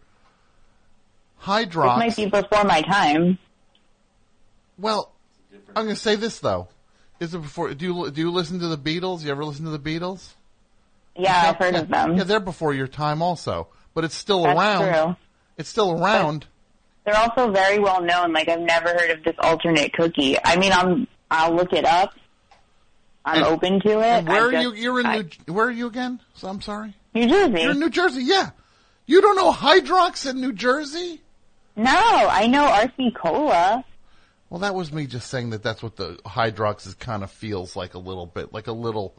Hydrox. This might be before my time. Well, I'm going to say this though. Is it before? Do you do you listen to the Beatles? You ever listen to the Beatles? Yeah, I've heard yeah, of them. Yeah, they're before your time also, but it's still That's around. true. It's still around. They're also very well known. Like, I've never heard of this alternate cookie. I mean, I'm I'll look it up. I'm And- open to it. And where I are just- you? You're in I- New. Where are you again? So I'm sorry. New Jersey. You're in New Jersey. Yeah. You don't know Hydrox in New Jersey? No, I know R C Cola. Well, that was me just saying that that's what the Hydrox is kind of feels like a little bit, like a little.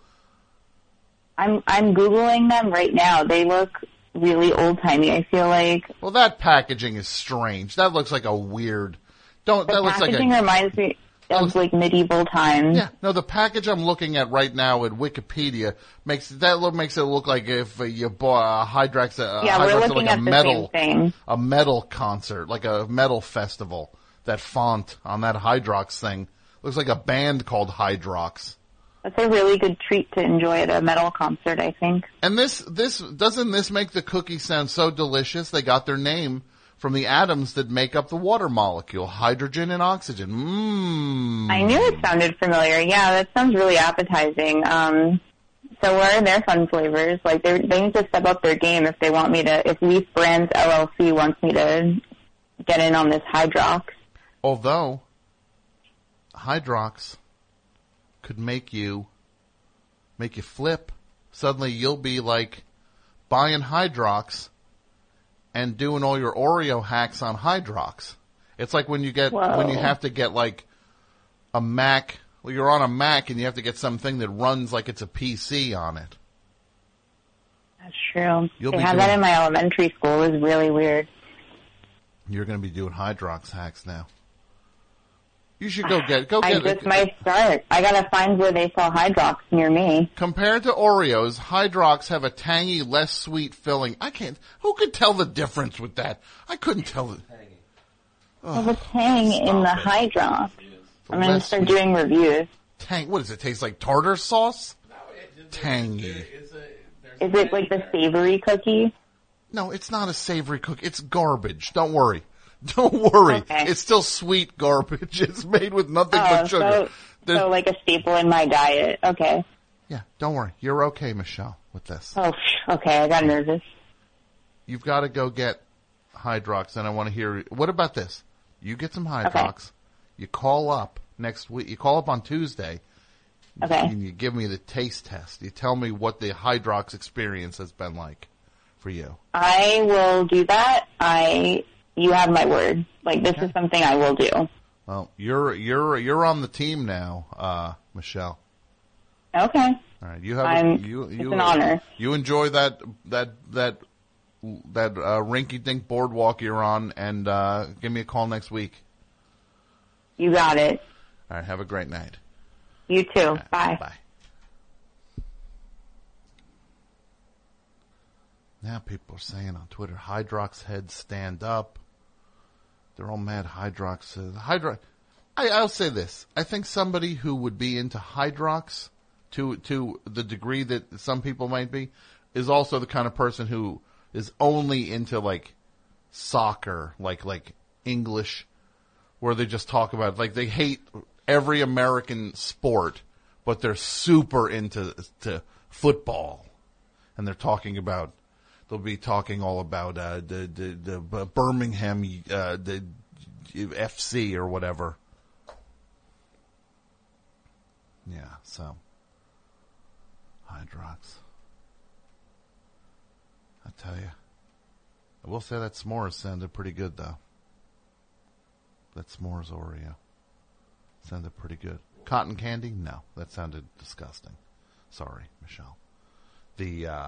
I'm I'm googling them right now. They look really old timey. I feel like Well, that packaging is strange. That looks like a weird. Don't the that looks like packaging a. reminds me of like medieval times. Yeah, no, the package I'm looking at right now at Wikipedia makes that look makes it look like if uh, you bought a Hydrox, uh, Yeah, we're Hydrox at looking like at a the metal, same thing. a metal concert, like a metal festival. That font on that Hydrox thing looks like a band called Hydrox. That's a really good treat to enjoy at a metal concert, I think. And this, this, doesn't this make the cookie sound so delicious? They got their name from the atoms that make up the water molecule, hydrogen and oxygen. Mmm. I knew it sounded familiar. Yeah, that sounds really appetizing. Um, so what are their fun flavors? Like, they they need to step up their game if they want me to, if Leaf Brands L L C wants me to get in on this Hydrox. Although, Hydrox could make you, make you flip. Suddenly you'll be like buying Hydrox and doing all your Oreo hacks on Hydrox. It's like when you get, Whoa. when you have to get like a Mac, well, you're on a Mac and you have to get something that runs like it's a P C on it. That's true. You'll they be had doing- that in my elementary school. It was really weird. You're going to be doing Hydrox hacks now. You should go get, go I get just might start. I gotta find where they sell Hydrox near me. Compared to Oreos, Hydrox have a tangy, less sweet filling. I can't, who could tell the difference with that? I couldn't tell the, There's a tang in the Hydrox. I'm gonna less start sweet. doing reviews. tang, what does it taste like? Tartar sauce? Tangy. Is it like the savory cookie? No, it's not a savory cookie. It's garbage. Don't worry. Don't worry. Okay. It's still sweet garbage. It's made with nothing Oh, but sugar. so, There's- so like a staple in my diet. Okay. Yeah, don't worry. You're okay, Michelle, with this. Oh, okay. I got nervous. You've got to go get Hydrox, and I want to hear. What about this? You get some Hydrox. You call up next week. You call up on Tuesday. Okay. And you give me the taste test. You tell me what the Hydrox experience has been like for you. I will do that. I, you have my word. Like, this is something I will do. Well, you're you're you're on the team now, uh, Michelle. Okay. All right, you have I'm- a, you you it's an honor. You enjoy that that that that uh, rinky-dink boardwalk you're on, and uh, give me a call next week. You got it. All right, have a great night. You too. Bye. Bye. Now people are saying on Twitter, Hydrox heads stand up. They're all mad. Hydrox. Uh, Hydrox. I, I'll say this. I think somebody who would be into Hydrox to to the degree that some people might be is also the kind of person who is only into like soccer, like like English, where they just talk about like they hate every American sport, but they're super into to football, and they're talking about. They'll be talking all about uh, the, the the Birmingham uh, the F C or whatever. Yeah, so Hydrox. I tell you, I will say that s'mores sounded pretty good, though. That s'mores Oreo sounded pretty good. Cotton candy? No, that sounded disgusting. Sorry, Michelle. The uh,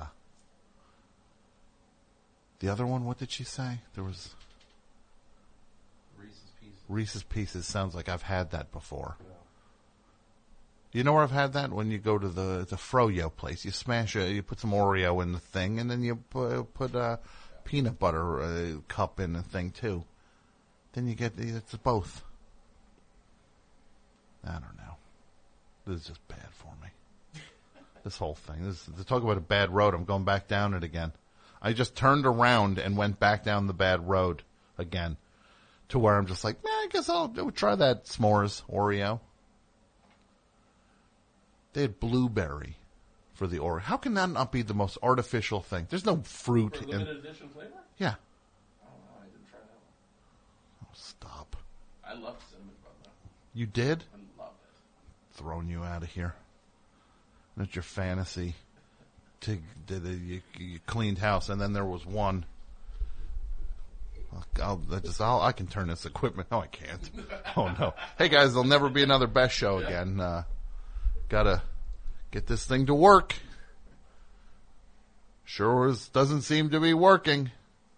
the other one, what did she say? There was Reese's Pieces. Reese's Pieces. Sounds like I've had that before. Yeah. You know where I've had that? When you go to the the Froyo place, you smash it, you put some Oreo in the thing, and then you put, put a peanut butter uh, cup in the thing too. Then you get it's both. I don't know. This is just bad for me. This whole thing. This to talk about a bad road. I'm going back down it again. I just turned around and went back down the bad road again, to where I'm just like, man, I guess I'll, I'll try that s'mores Oreo. They had blueberry for the Oreo. How can that not be the most artificial thing? There's no fruit For in. limited edition flavor? Yeah. Oh, no, I didn't try that one. Oh, stop. I loved cinnamon bun though. You did? I loved it. Throwing you out of here. That's your fantasy. To, to, to, you, you cleaned house, and then there was one. I'll, I'll just I'll, I can turn this equipment. No, I can't. Oh no! Hey guys, there'll never be another Best Show again. Uh, gotta get this thing to work. Sure as doesn't seem to be working.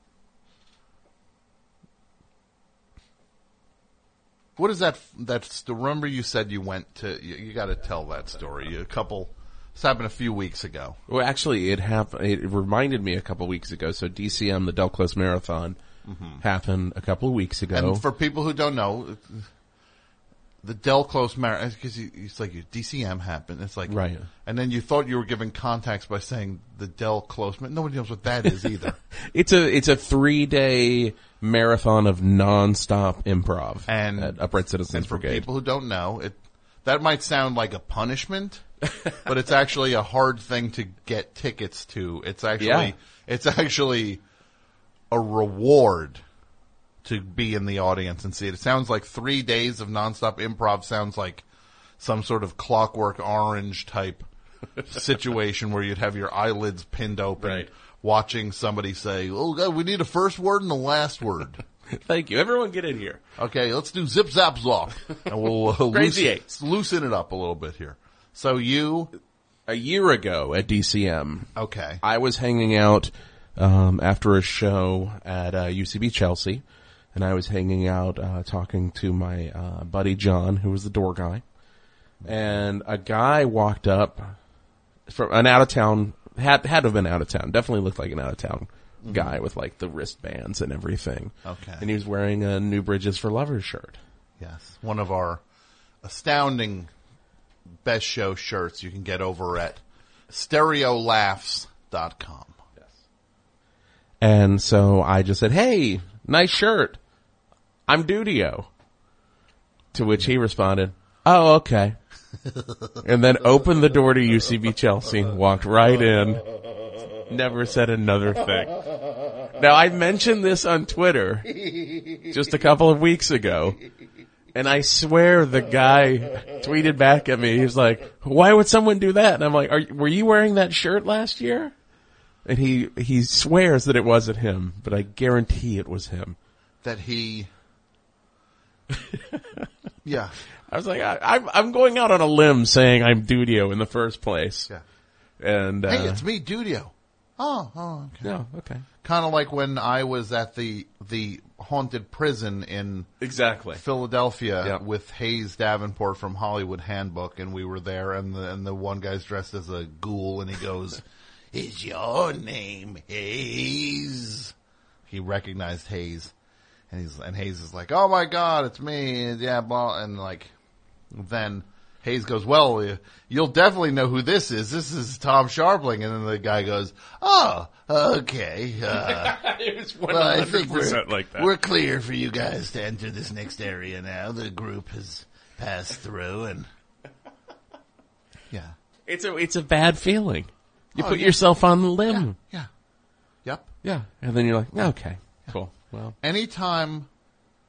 What is that? That's remember you said you went to. You, you got to tell that story. A couple. This happened a few weeks ago. Well, actually, it happened. It reminded me a couple weeks ago. So D C M, the Del Close Marathon, mm-hmm. happened a couple of weeks ago. And for people who don't know, the Del Close Marathon, because it's like D C M happened. It's like right, and then you thought you were giving context by saying the Del Close. Nobody knows what that is either. It's a it's a three day marathon of nonstop improv and at Upright Citizens and for Brigade. People who don't know, it that might sound like a punishment. But it's actually a hard thing to get tickets to. It's actually yeah. it's actually a reward to be in the audience and see it. It sounds like three days of nonstop improv sounds like some sort of Clockwork Orange type situation where you'd have your eyelids pinned open, right. watching somebody say, "Oh God, we need a first word and a last word." Thank you. Everyone, get in here. Okay, let's do zip zap zop, and we'll uh, Crazy loosen, loosen it up a little bit here. So you, a year ago at D C M, okay, I was hanging out um, after a show at uh, U C B Chelsea, and I was hanging out uh, talking to my uh, buddy John, who was the door guy, and a guy walked up from an out of town had had to have been out of town, definitely looked like an out of town mm-hmm. guy with like the wristbands and everything. Okay, and he was wearing a New Bridges for Lovers shirt. Yes, one of our astounding Best Show shirts you can get over at stereo laughs dot com. Yes. And so I just said, "Hey, nice shirt. I'm Dudio." To which he responded, "Oh, okay." And then opened the door to U C B Chelsea, walked right in, never said another thing. Now, I mentioned this on Twitter just a couple of weeks ago. And I swear the guy tweeted back at me. He was like, "Why would someone do that?" And I'm like, Are, were you wearing that shirt last year? And he, he swears that it wasn't him, but I guarantee it was him. That he, yeah. I was like, I, I'm, I'm going out on a limb saying I'm Dudio in the first place. Yeah. And, uh, hey, it's me, Dudio. Oh, oh, okay. No, okay. Kind of like when I was at the, the haunted prison in exactly Philadelphia yep. with Hayes Davenport from Hollywood Handbook, and we were there, and the, and the one guy's dressed as a ghoul, and he goes, "Is your name Hayes?" He recognized Hayes, and he's and Hayes is like, "Oh my God, it's me!" And yeah, blah, and like then Hayes goes, "Well, you'll definitely know who this is. This is Tom Sharpling." And then the guy goes, "Oh, okay. Uh, it was well, I think we're, like that. We're clear for you guys to enter this next area now. The group has passed through, and yeah, it's a it's a bad feeling. You oh, put yeah. yourself on the limb. Yeah. yeah. Yep. Yeah. And then you're like, okay, cool. Well, anytime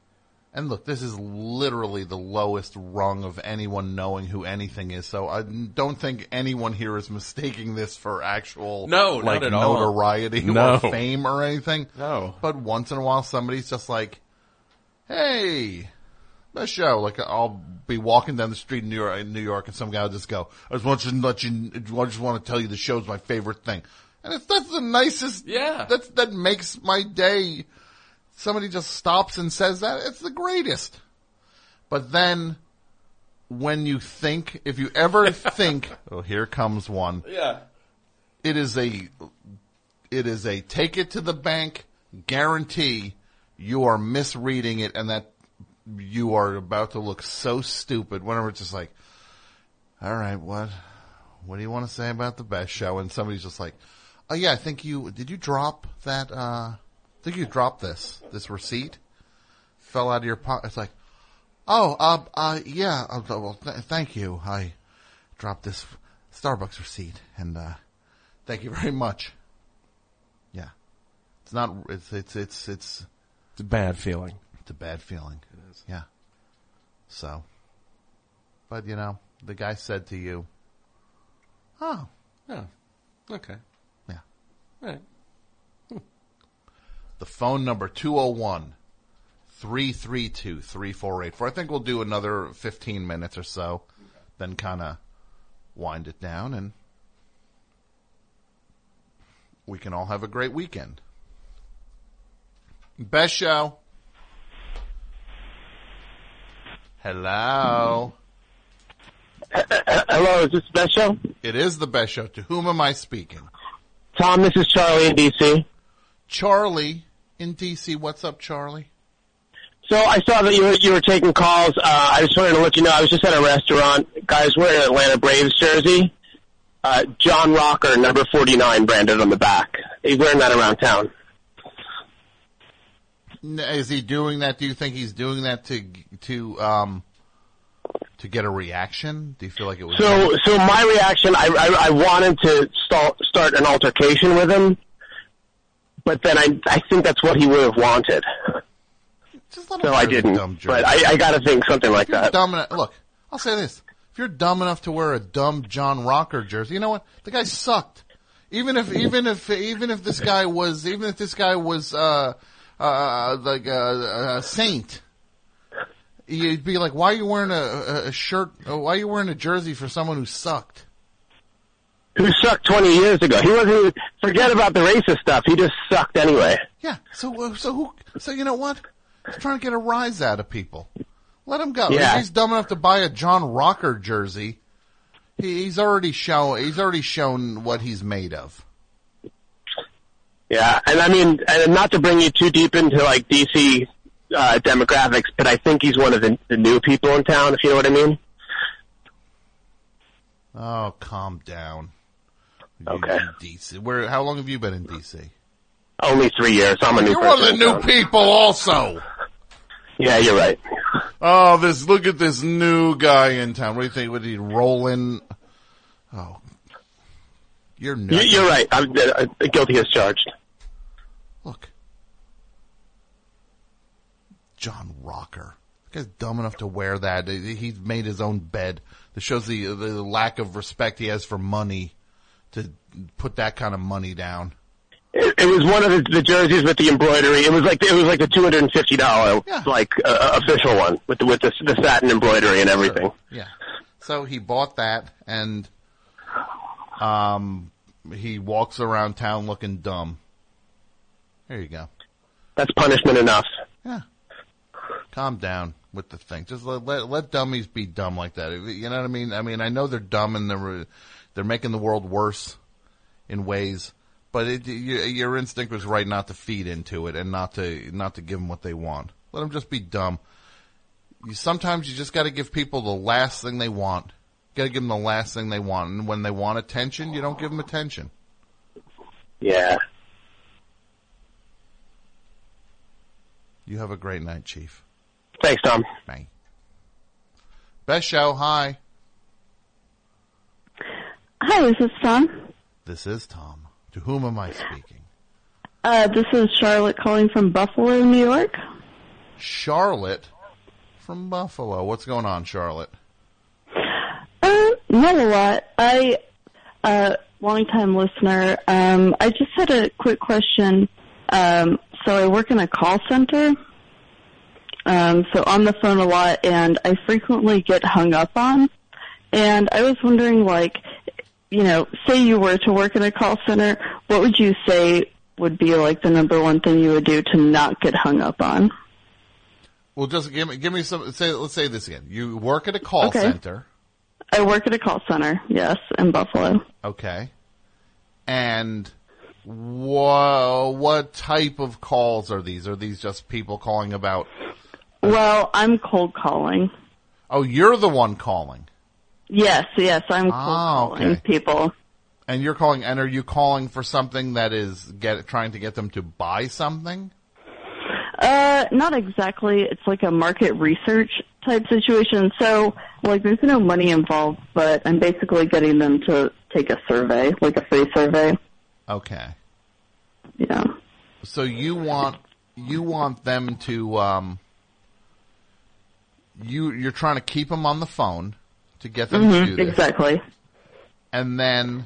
And look, this is literally the lowest rung of anyone knowing who anything is. So I don't think anyone here is mistaking this for actual No, like not at all. notoriety No. or fame or anything. No. But once in a while, somebody's just like, "Hey, best show." Like I'll be walking down the street in New York, in New York, and some guy will just go, "I just want to let you. I just want to tell you the show's my favorite thing." And it's that's the nicest. Yeah. That's that makes my day. Somebody just stops and says that, it's the greatest. But then, when you think, if you ever think, oh, here comes one. Yeah. It is a, it is a take it to the bank guarantee you are misreading it and that you are about to look so stupid whenever it's just like, all right, what, what do you want to say about the best show? And somebody's just like, oh yeah, I think you, did you drop that, uh, I think you dropped this, this receipt, fell out of your pocket. It's like, oh, uh, uh, yeah, uh, well, th- thank you. I dropped this Starbucks receipt, and uh, thank you very much. Yeah, it's not. It's it's it's it's. It's a bad feeling. It's a bad feeling. It is. Yeah. So, but you know, the guy said to you, "Oh, yeah, okay, yeah, all right." The phone number, two oh one, three three two, three four eight four. I think we'll do another fifteen minutes or so, then kind of wind it down, and we can all have a great weekend. Best show. Hello. Hello, is this the best show? It is the best show. To whom am I speaking? Tom, this is Charlie in D C. Charlie in D C. What's up, Charlie? So I saw that you were, you were taking calls. Uh, I just wanted to let you know I was just at a restaurant. Guys wearing an Atlanta Braves jersey. Uh, John Rocker, number forty-nine, branded on the back. He's wearing that around town. Is he doing that? Do you think he's doing that to to um to get a reaction? Do you feel like it was? So, so my reaction, I, I, I wanted to start start an altercation with him, but then I I think that's what he would have wanted. Just let him so wear I the didn't. dumb jersey. But I, I got to think something like If you're that. Dumb enough, look, I'll say this: if you're dumb enough to wear a dumb John Rocker jersey, you know what? The guy sucked. Even if even if even if this guy was even if this guy was uh uh like a, a saint, you'd be like, why are you wearing a, a shirt? Why are you wearing a jersey for someone who sucked? Who sucked twenty years ago? He wasn't even, forget about the racist stuff. He just sucked anyway. Yeah. So so who? So you know what? He's trying to get a rise out of people. Let him go. Yeah. If he's dumb enough to buy a John Rocker jersey, he, he's already shown. He's already shown what he's made of. Yeah, and I mean, and not to bring you too deep into like D C uh, demographics, but I think he's one of the, the new people in town, if you know what I mean. Oh, calm down. Okay. D C. Where? How long have you been in D C? Only three years. I'm a new You're person. one of the in new town. people, also. Yeah, you're right. Oh, this! Look at this new guy in town. What do you think? Would he roll in? Oh, you're You, nuts. you're right. I'm uh, guilty as charged. Look, John Rocker. This guy's dumb enough to wear that. He's made his own bed. This shows the the lack of respect he has for money to put that kind of money down. It, it was one of the, the jerseys with the embroidery. It was like it was like the two hundred and fifty dollar like uh, official one with the, with the, the satin embroidery and everything. Yeah. So he bought that, and um, he walks around town looking dumb. There you go. That's punishment enough. Yeah. Calm down with the thing. Just let, let let dummies be dumb like that. You know what I mean? I mean, I know they're dumb and they're they're making the world worse in ways, but it, your, your instinct was right not to feed into it and not to not to give them what they want. Let them just be dumb. You, sometimes you just got to give people the last thing they want. You got to give them the last thing they want, and when they want attention, you don't give them attention. Yeah. You have a great night, Chief. Thanks, Tom. Bye. Best show, hi. Hi, this is Tom. This is Tom. To whom am I speaking? Uh, this is Charlotte calling from Buffalo, New York. Charlotte? from Buffalo. What's going on, Charlotte? Uh, not a lot. I, uh, long-time listener. Um, I just had a quick question. Um, so I work in a call center. Um, so on the phone a lot, and I frequently get hung up on. And I was wondering, like, you know, say you were to work in a call center, what would you say would be like the number one thing you would do to not get hung up on? Well, just give me give me some. Say, let's say this again. You work at a call Okay. center. I work at a call center, yes, in Buffalo. Okay. And wha- what type of calls are these? Are these just people calling about? Well, I'm cold calling. Oh, you're the one calling. Yes, yes, I'm cold Ah, calling okay. people. And you're calling, and are you calling for something that is get trying to get them to buy something? Uh, not exactly. It's like a market research type situation. So, like, there's no money involved, but I'm basically getting them to take a survey, like a free survey. Okay. Yeah. So you want you want them to um you you're trying to keep them on the phone to get them Mhm, to do this. exactly. And then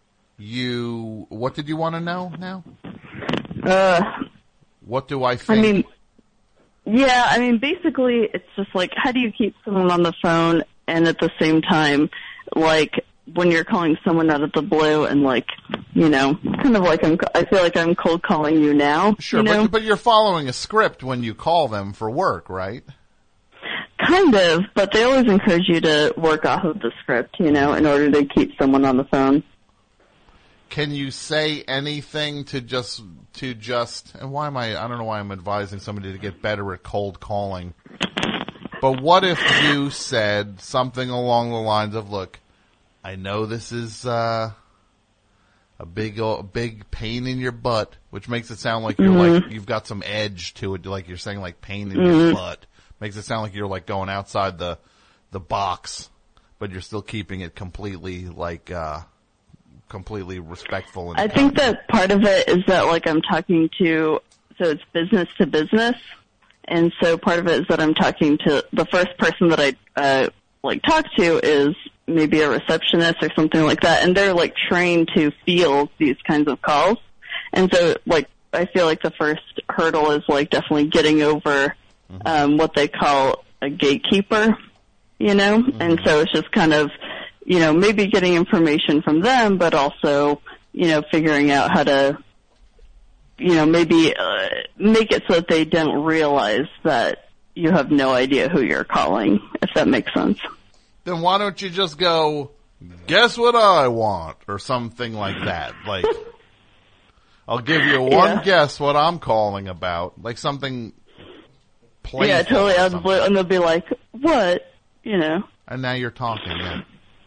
you what did you want to know now? Uh, What do I think? I mean, yeah, I mean, basically, it's just like, how do you keep someone on the phone and at the same time, like, when you're calling someone out of the blue and, like, you know, kind of like I'm, I feel like I'm cold calling you now. Sure, you know? but but you're following a script when you call them for work, right? Kind of, but they always encourage you to work off of the script, you know, in order to keep someone on the phone. Can you say anything to just to just and why am I I don't know why I'm advising somebody to get better at cold calling. But what if you said something along the lines of, look, I know this is uh a big a big pain in your butt, which makes it sound like you're Mhm. like you've got some edge to it, like you're saying like pain in Mhm. your butt. Makes it sound like you're like going outside the the box, but you're still keeping it completely like uh completely respectful. And I think that part of it is that, like, I'm talking to, so it's business to business, and so part of it is that I'm talking to, the first person that I, uh, like, talk to is maybe a receptionist or something like that, and they're, like, trained to field these kinds of calls, and so, like, I feel like the first hurdle is, like, definitely getting over, um, what they call a gatekeeper, you know, and so it's just kind of, you know, maybe getting information from them, but also, you know, figuring out how to, you know, maybe uh, make it so that they don't realize that you have no idea who you're calling, if that makes sense. Then why don't you just go, guess what I want, or something like that. Like, I'll give you one Yeah. guess what I'm calling about. Like something playful. Yeah, totally or out of the blue, and they'll be like, what? You know. And now you're talking, yeah.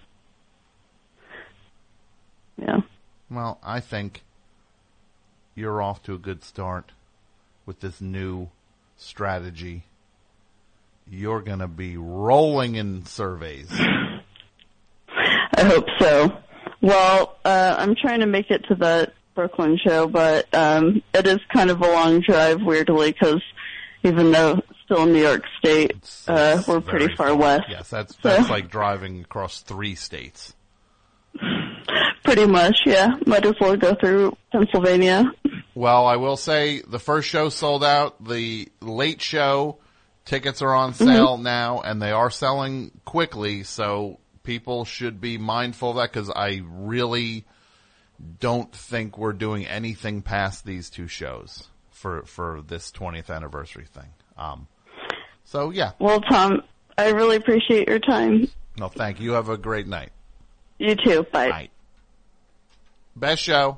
Yeah. Well, I think you're off to a good start with this new strategy. You're going to be rolling in surveys. I hope so. Well, uh, I'm trying to make it to the Brooklyn show, but um, it is kind of a long drive, weirdly, because even though still in New York State, uh, we're pretty Very far west. Yes, that's So- that's like driving across three states. Pretty much, yeah. Might as well go through Pennsylvania. Well, I will say the first show sold out. The late show tickets are on sale Mhm. now, and they are selling quickly, so people should be mindful of that because I really don't think we're doing anything past these two shows for for this twentieth anniversary thing. Um, so, yeah. Well, Tom, I really appreciate your time. No, thank you. You have a great night. You too. Bye. Bye. Best show.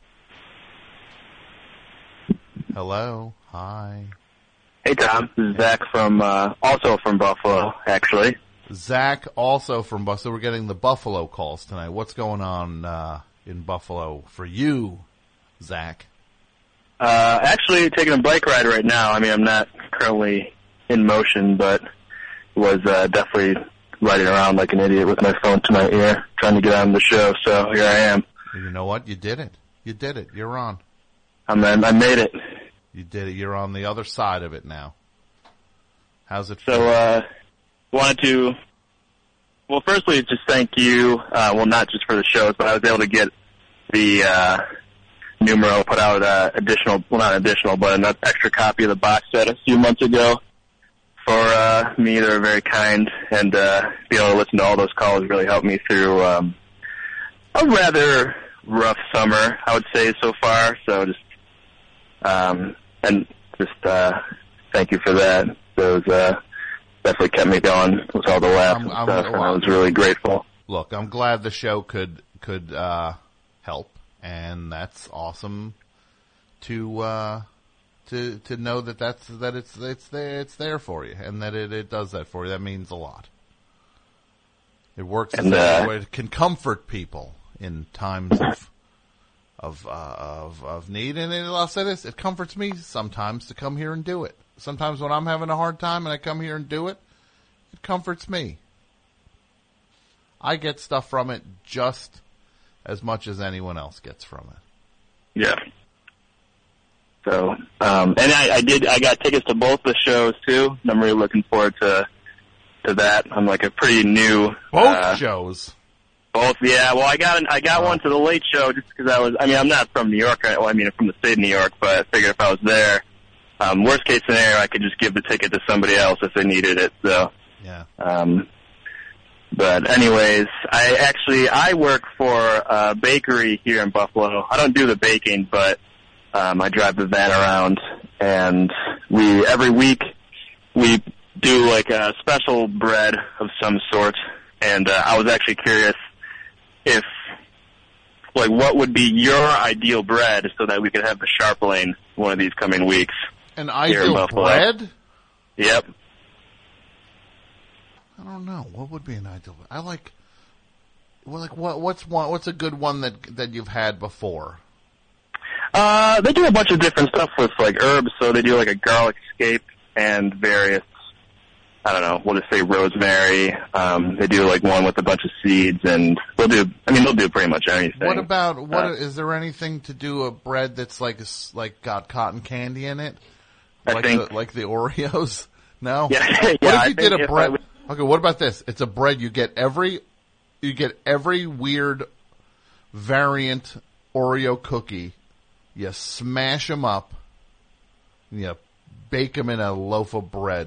Hello. Hi. Hey, Tom. This is Zach from, uh, also from Buffalo, actually. Zach, also from Buffalo. We're getting the Buffalo calls tonight. What's going on uh, in Buffalo for you, Zach? Uh, actually taking a bike ride right now. I mean, I'm not currently in motion, but was, uh, definitely riding around like an idiot with my phone to my ear, trying to get on the show, so here I am. You know what? You did it. You did it. You're on. I mean, I made it. You did it. You're on the other side of it now. How's it So, uh, wanted to, well, firstly, just thank you, uh, well, not just for the shows, but I was able to get the, uh, Numero put out, uh, additional, well, not additional, but an extra copy of the box set a few months ago for, uh, me. They were very kind, and, uh, being able to listen to all those calls really helped me through, um, a rather rough summer, I would say, so far. So just, um, and just, uh, thank you for that. Those, uh, definitely kept me going with all the laughs I'm, and I'm, stuff, and I was really grateful. Look, I'm glad the show could, could, uh, help, and that's awesome to, uh, to, to know that that's, that it's, it's there, it's there for you, and that it, it does that for you. That means a lot. It works, and, as uh, a, it can comfort people in times of, of, uh, of, of need, and I'll say this, it comforts me sometimes to come here and do it. Sometimes when I'm having a hard time and I come here and do it, it comforts me. I get stuff from it just as much as anyone else gets from it. Yeah. So, um, and I, I did, I got tickets to both the shows too, and I'm really looking forward to, to that. I'm like a pretty new, Both uh, shows. Both, yeah. Well, I got an, I got one to the late show just because I was. I mean, I'm not from New York. Well, I mean, I'm from the state of New York, but I figured if I was there, um, worst case scenario, I could just give the ticket to somebody else if they needed it. So, yeah. Um, but anyways, I actually I work for a bakery here in Buffalo. I don't do the baking, but um, I drive the van around, and we every week we do like a special bread of some sort. And uh, I was actually curious if, like, what would be your ideal bread so that we could have the Sharp Lane one of these coming weeks. An here in ideal Buffalo. bread? Yep. I don't know. What would be an ideal? I like, well, like what? What's one? What's a good one that that you've had before? Uh, they do a bunch of different stuff with like herbs. So they do like a garlic scape and various. I don't know. We'll just say rosemary. Um, they do like one with a bunch of seeds, and they'll do. I mean, they'll do pretty much anything. What about what? Uh, Is there anything to do a bread that's like a s like got cotton candy in it? I Like think- the, like the Oreos? No. Yeah, What yeah, if you I did think a if I bread? would- Okay, what about this? It's a bread you get every you get every weird variant Oreo cookie. You smash them up. And you bake them in a loaf of bread.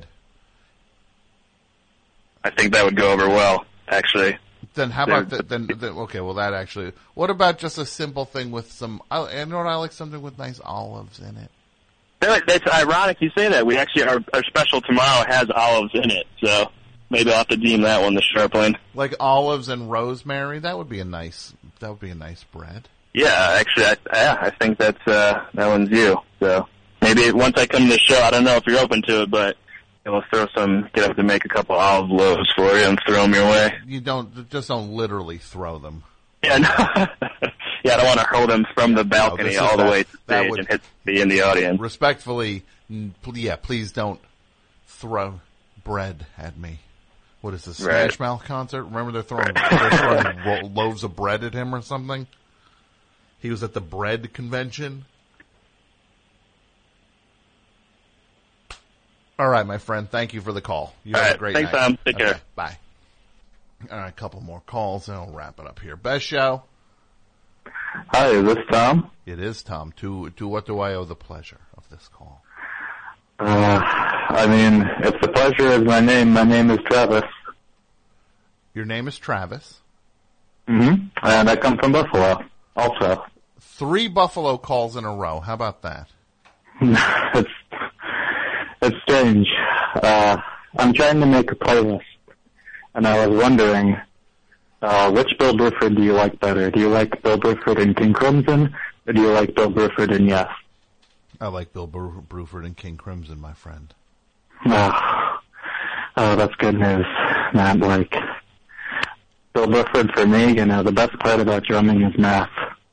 I think that would go over well, actually. Then how about that? Then, then okay, well that actually. What about just a simple thing with some? I, I know what I like something with nice olives in it. That- That's ironic you say that. We actually, our, our special tomorrow has olives in it, so maybe I'll have to deem that one the Sharp Lane. Like olives and rosemary. That would be a nice. That would be a nice bread. Yeah, actually, I, yeah, I think that's uh, that one's you. So maybe once I come to the show, I don't know if you're open to it, but we'll throw some, get up to make a couple olive loaves for you and throw them your way. You don't just don't literally throw them. Yeah, no. Yeah, I don't want to hurl them from the balcony this is all the that- way to the that stage would- and hit me in the audience. Respectfully, n- pl- yeah, please don't throw bread at me. What is this, Right. Smash Mouth concert? Remember they're throwing, they're throwing ro- loaves of bread at him or something? He was at the bread convention. All right, my friend. Thank you for the call. You All have right, a great thanks, night. Tom. Take Okay, care. Bye. All right, a couple more calls, and I'll wrap it up here. Best show. Hi, is this Tom? It is Tom. To to what do I owe the pleasure of this call? Uh, I mean, if the pleasure is my name, my name is Travis. Your name is Travis. Mm-hmm. And I come from Buffalo, also. Three Buffalo calls in a row. How about that? it's it's strange. Uh, I'm trying to make a playlist, and I was wondering, uh, which Bill Bruford do you like better? Do you like Bill Bruford and King Crimson, or do you like Bill Bruford and Yes? I like Bill Bru- Bruford and King Crimson, my friend. Oh, oh, that's good news, Matt. Like, Bill Bruford for me, you know, the best part about drumming is math.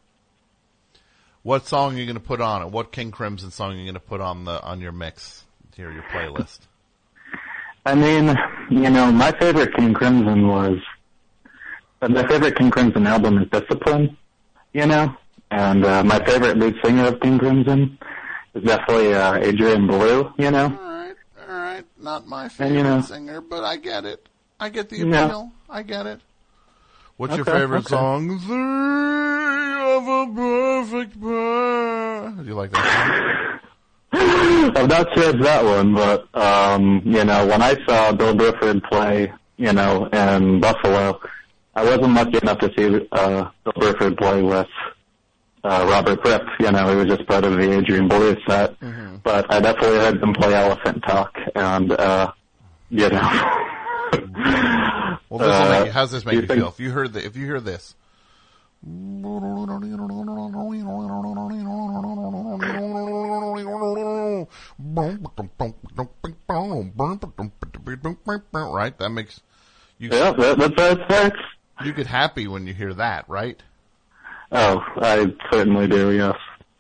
What song are you going to put on it? What King Crimson song are you going to put on the on your mix here, your playlist? I mean, you know, my favorite King Crimson was, uh, my favorite King Crimson album is Discipline, you know, and uh, my favorite lead singer of King Crimson is definitely uh, Adrian Belew, you know. All right. not my And, favorite you know- singer, but I get it. I get the Yeah. appeal. I get it. What's your Okay, favorite okay. song? Three of a perfect pair. Do you like that I've not shared that one, but, um, you know, when I saw Bill Bruford play, you know, in Buffalo, I wasn't lucky enough to see uh, Bill Bruford play with uh, Robert Fripp. You know, he was just part of the Adrian Belew set. Mm-hmm. But I definitely heard them play Elephant Talk, and, uh, you know. Well, this will uh, make you, how's this do make you you think- feel? If you heard the, if you hear this, right? That makes you. Yeah, that, that, that's that's. You get happy when you hear that, right? Oh, I certainly do. Yes.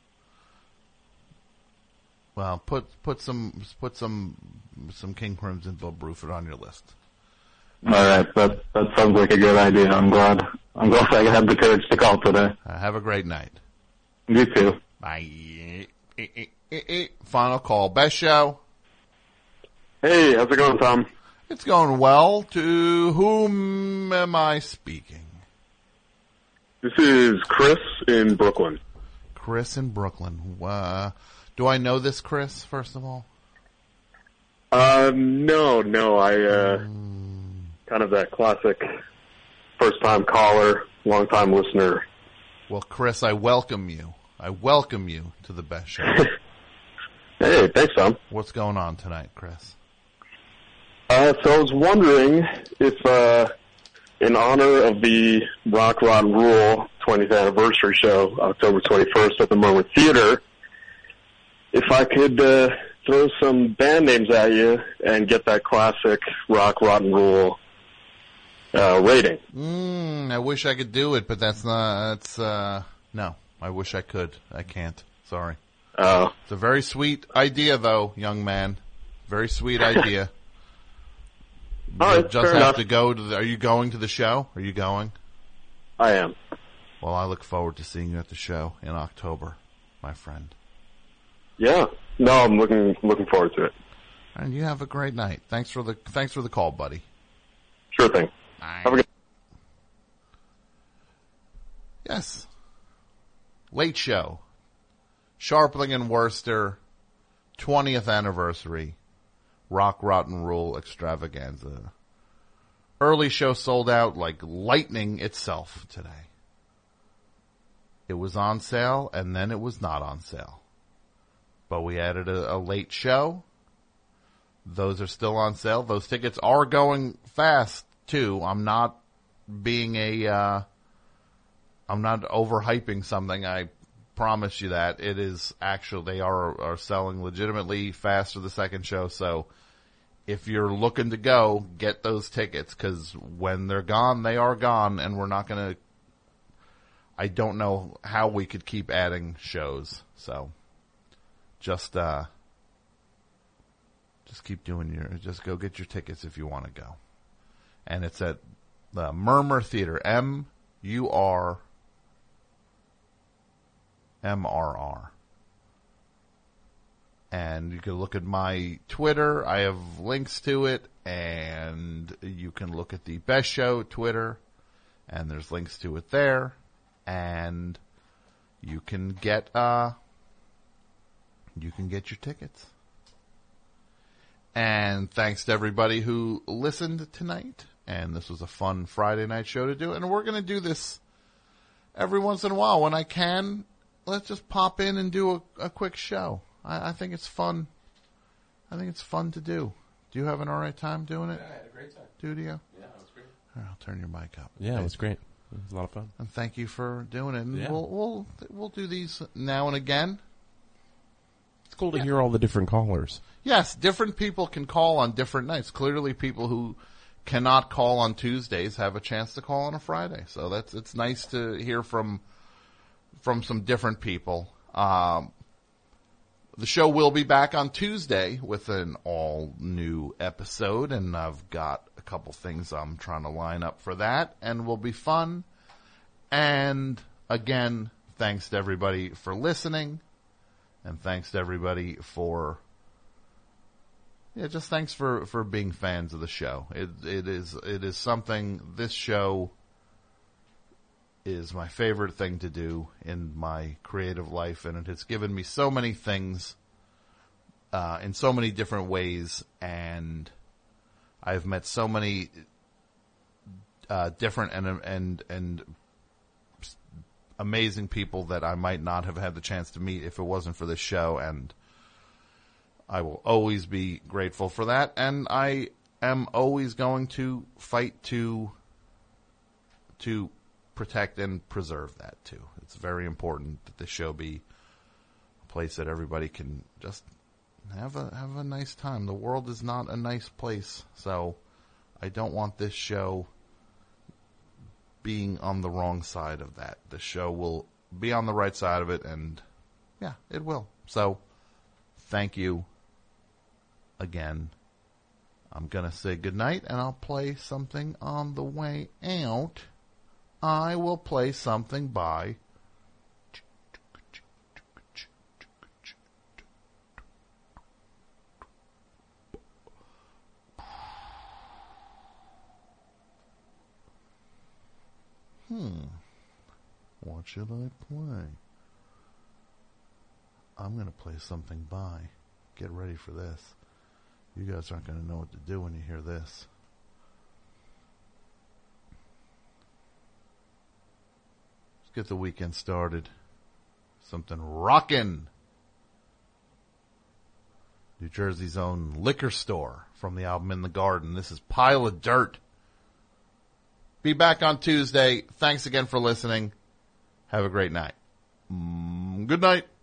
Well, put put some put some some King Crimson, Bill Bruford on your list. All right, that that sounds like a good idea. I'm glad. I'm glad I had the courage to call today. Uh, have a great night. You too. Bye. Eh, eh, eh, eh. Final call. Best show. Hey, how's it going, Tom? It's going well. To whom am I speaking? This is Chris in Brooklyn. Chris in Brooklyn. Uh, do I know this Chris, first of all? Uh, no, no, I, uh, kind of that classic first-time caller, long-time listener. Well, Chris, I welcome you. I welcome you to the best show. Hey, thanks, Tom. What's going on tonight, Chris? Uh, so I was wondering if, uh, in honor of the Rock Rod Rule twentieth anniversary show, October twenty-first at the Murmur Theater, if I could, uh, throw some band names at you and get that classic Rock Rod Rule, uh, rating. Mm, I wish I could do it, but that's not, that's, uh, no. I wish I could. I can't. Sorry. Oh. It's a very sweet idea, though, young man. Very sweet idea. All You'll right, just fair have enough. to go to the, are you going to the show? Are you going? I am. Well, I look forward to seeing you at the show in October, my friend. Yeah. No, I'm looking looking forward to it. And you have a great night. Thanks for the thanks for the call, buddy. Sure thing. Have a good. Yes. Late show. Sharpling and Worcester, twentieth anniversary. Rock Rotten Rule extravaganza. Early show sold out like lightning itself today. It was on sale, and then it was not on sale. But we added a, a late show. Those are still on sale. Those tickets are going fast, too. I'm not being a, uh, I'm not overhyping something. I promise you that. It is actually, they are, are selling legitimately fast for the second show. So if you're looking to go, get those tickets, because when they're gone, they are gone, and we're not going to, I don't know how we could keep adding shows. So just, uh, just keep doing your, just go get your tickets if you want to go. And it's at the Murmur Theater, M U R M R R. And you can look at my Twitter. I have links to it. And you can look at the Best Show Twitter. And there's links to it there. And you can get, uh, you can get your tickets. And thanks to everybody who listened tonight. And this was a fun Friday night show to do. And we're going to do this every once in a while. When I can, let's just pop in and do a, a quick show. I, I think it's fun. I think it's fun to do. Do you have an all right time doing it? Yeah, I had a great time. Studio? Yeah, it was great. All right, I'll turn your mic up. Yeah, it was great. It was a lot of fun. And thank you for doing it. And Yeah. we'll, we'll, we'll do these now and again. It's cool to hear all the different callers. Yes, different people can call on different nights. Clearly, people who cannot call on Tuesdays have a chance to call on a Friday. So that's it's nice to hear from from some different people. Um, the show will be back on Tuesday with an all new episode, and I've got a couple things I'm trying to line up for that, and will be fun. And again, thanks to everybody for listening, and thanks to everybody for yeah, just thanks for, for being fans of the show. It, it is, it is something, this show is my favorite thing to do in my creative life, and it has given me so many things, uh, in so many different ways, and I've met so many, uh, different and, and, and amazing people that I might not have had the chance to meet if it wasn't for this show, and I will always be grateful for that, and I am always going to fight to to protect and preserve that too. It's very important that this show be a place that everybody can just have a have a nice time. The world is not a nice place, so I don't want this show being on the wrong side of that. The show will be on the right side of it, and yeah, it will. So thank you again. I'm going to say goodnight, and I'll play something on the way out. I will play something by Hmm. What should I play? I'm going to play something by. Get ready for this. You guys aren't going to know what to do when you hear this. Let's get the weekend started. Something rockin'. New Jersey's own Liquor Store from the album In the Garden. This is Pile of Dirt. Be back on Tuesday. Thanks again for listening. Have a great night. Mm, good night.